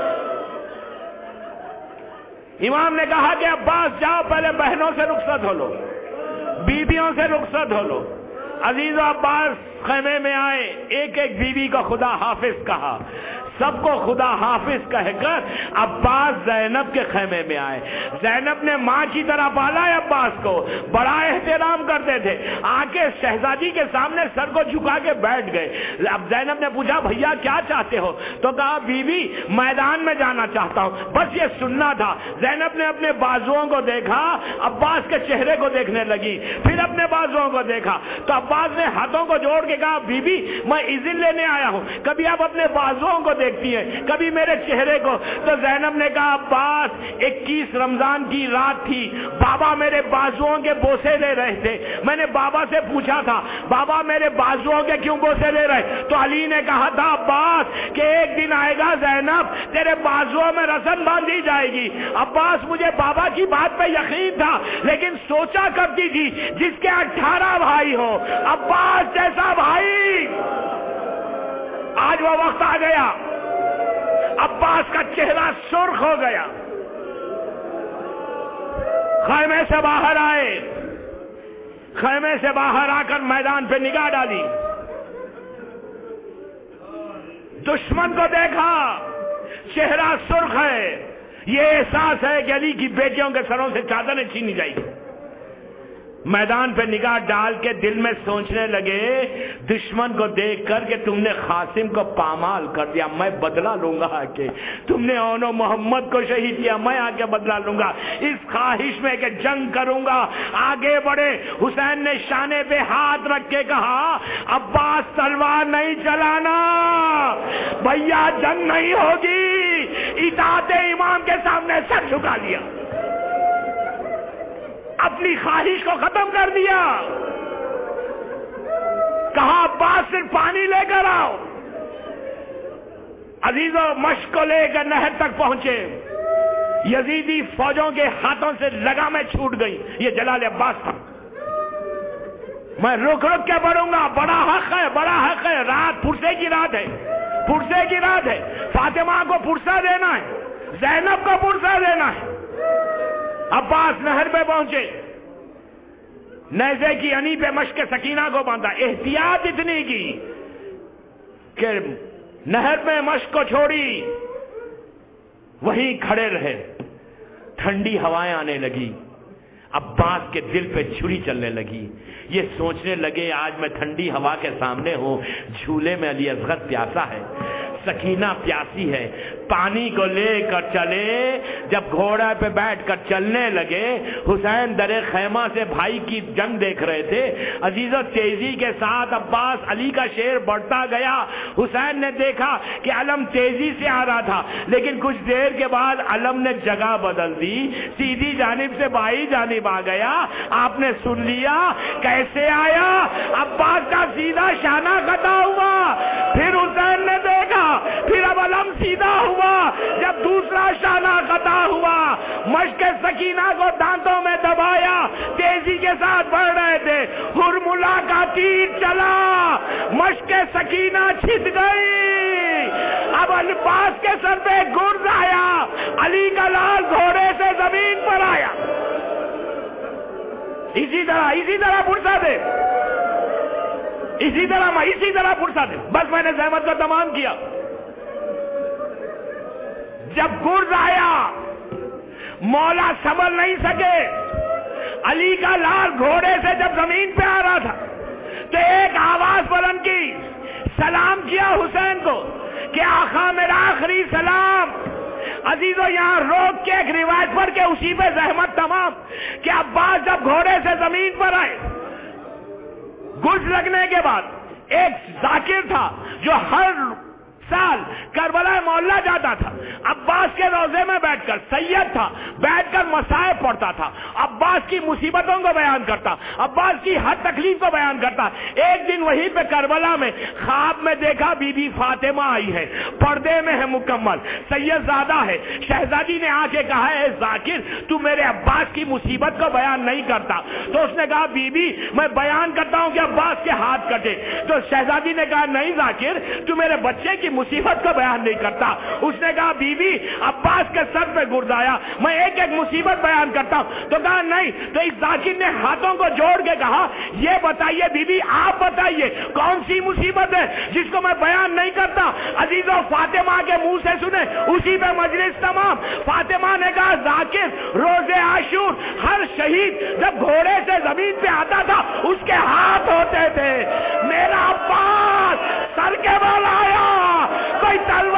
امام نے کہا کہ عباس جاؤ پہلے بہنوں سے رخصت ہو لو، بیویوں سے رخصت ہو لو. عزیز و عباس خیمے میں آئے، ایک ایک بیوی کو خدا حافظ کہا، سب کو خدا حافظ کہہ کر عباس زینب کے خیمے میں آئے. زینب نے ماں کی طرح پالا ہے عباس کو، بڑا احترام کرتے تھے. آ کے شہزادی کے سامنے سر کو جھکا کے بیٹھ گئے. اب زینب نے پوچھا بھیا کیا چاہتے ہو؟ تو کہا بیوی میدان میں جانا چاہتا ہوں، بس یہ سننا تھا. زینب نے اپنے بازوؤں کو دیکھا، عباس کے چہرے کو دیکھنے لگی، پھر اپنے بازوؤں کو دیکھا تو عباس نے ہاتھوں کو جوڑ کے کہا بیوی میں اذن لینے آیا ہوں. کبھی آپ اپنے بازوؤں کو دیکھتی ہیں، کبھی میرے چہرے کو. تو زینب نے کہا عباس 21 رمضان کی رات تھی، بابا میرے بازوؤں کے بوسے لے رہے تھے. میں نے بابا سے پوچھا تھا بابا میرے بازوؤں کے کیوں بوسے لے رہے؟ تو علی نے کہا تھا عباس کہ ایک دن آئے گا زینب تیرے بازوؤں میں رسن باندھی جائے گی. عباس مجھے بابا کی بات پہ یقین تھا لیکن سوچا کرتی تھی جس کے 18 بھائی ہو عباس جیسا بھائی. آج وہ وقت آ گیا، عباس کا چہرہ سرخ ہو گیا. خیمے سے باہر آئے، خیمے سے باہر آ کر میدان پہ نگاہ ڈالی، دشمن کو دیکھا، چہرہ سرخ ہے. یہ احساس ہے کہ علی کی بیٹیوں کے سروں سے چادریں چھینی جائیں گی. میدان پہ نگاہ ڈال کے دل میں سوچنے لگے دشمن کو دیکھ کر کہ تم نے قاسم کو پامال کر دیا، میں بدلہ لوں گا. آ کے تم نے اونو محمد کو شہید کیا، میں آ کے بدلہ لوں گا اس خواہش میں کہ جنگ کروں گا. آگے بڑھے، حسین نے شانے پہ ہاتھ رکھ کے کہا عباس تلوار نہیں چلانا بھیا، جنگ نہیں ہوگی. اطاعت امام کے سامنے سر جھکا دیا، اپنی خواہش کو ختم کر دیا. کہا عباس صرف پانی لے کر آؤ. عزیزوں مشق کو لے کر نہر تک پہنچے، یزیدی فوجوں کے ہاتھوں سے لگامیں چھوٹ گئی. یہ جلال عباس تھا. میں رک رک کے بڑھوں گا، بڑا حق ہے، بڑا حق ہے. رات پرسے کی رات ہے، پرسے کی رات ہے. فاطمہ کو پرسہ دینا ہے، زینب کو پرسہ دینا ہے. عباس نہر پہ پہنچے، نیزے کی انی پہ مشق سکینہ کو باندھا. احتیاط اتنی کی کہ نہر میں مشق کو چھوڑی، وہیں کھڑے رہے. ٹھنڈی ہوائیں آنے لگی، عباس کے دل پہ چھری چلنے لگی. یہ سوچنے لگے آج میں ٹھنڈی ہوا کے سامنے ہوں، جھولے میں علی اصغر پیاسا ہے، سکینہ پیاسی ہے. پانی کو لے کر چلے. جب گھوڑے پہ بیٹھ کر چلنے لگے، حسین در خیمہ سے بھائی کی جنگ دیکھ رہے تھے. عزیزو تیزی کے ساتھ عباس علی کا شیر بڑھتا گیا. حسین نے دیکھا کہ علم تیزی سے آ رہا تھا لیکن کچھ دیر کے بعد علم نے جگہ بدل دی، سیدھی جانب سے بائیں جانب آ گیا. آپ نے سن لیا کیسے آیا، عباس کا سیدھا شانہ قطع ہوا. پھر حسین نے دیکھا، پھر اب علم سیدھا ہوا. جب دوسرا شانہ قطع ہوا، مشق سکینہ کو دانتوں میں دبایا، تیزی کے ساتھ بڑھ رہے تھے. ہرملا کا تیر چلا، مشق سکینہ چھٹ گئی. اب عباس کے سر پہ گرز آیا، علی کا لال گھوڑے سے زمین پر آیا. اسی طرح پرسا دے، اسی طرح پرسا دے. بس میں نے زحمت کا تمام کیا. جب گرز آیا، مولا سنبھل نہیں سکے. علی کا لال گھوڑے سے جب زمین پہ آ رہا تھا تو ایک آواز بلند کی، سلام کیا حسین کو کہ آقا میرا آخری سلام. عزیزو یہاں روک کے ایک روایت پر کہ اسی پہ زحمت تمام کہ عباس جب گھوڑے سے زمین پر آئے، گرز لگنے کے بعد ایک ذاکر تھا جو ہر سال کربلا مولا جاتا تھا. عباس کے روزے میں بیٹھ کر، سید تھا، بیٹھ کر مصائب پڑھتا تھا، عباس کی مصیبتوں کو بیان کرتا، عباس کی ہر تکلیف کو بیان کرتا. ایک دن وہیں پہ کربلا میں خواب میں دیکھا بی بی فاطمہ آئی ہے، پردے میں ہے، مکمل سید زادہ ہے. شہزادی نے آ کے کہا اے ذاکر تو میرے عباس کی مصیبت کو بیان نہیں کرتا. تو اس نے کہا بی بی میں بیان کرتا ہوں کہ عباس کے ہاتھ کٹے. تو شہزادی نے کہا نہیں ذاکر تو میرے بچے کی مصیبت کو بیان نہیں کرتا. اس نے کہا بی بی عباس کے سر پہ گرد آیا میں ایک ایک مصیبت بیان کرتا ہوں. تو کہا نہیں. تو اس ذاکر نے ہاتھوں کو جوڑ کے کہا یہ بتائیے بی بی آپ بتائیے کون سی مصیبت ہے جس کو میں بیان نہیں کرتا. عزیزوں فاطمہ کے منہ سے سنے اسی پہ مجلس تمام. فاطمہ نے کہا ذاکر روز عاشور ہر شہید جب گھوڑے سے زمین پہ آتا تھا اس کے ہاتھ ہوتے تھے. میرا عباس سر کے بال آیا کوئی تلوار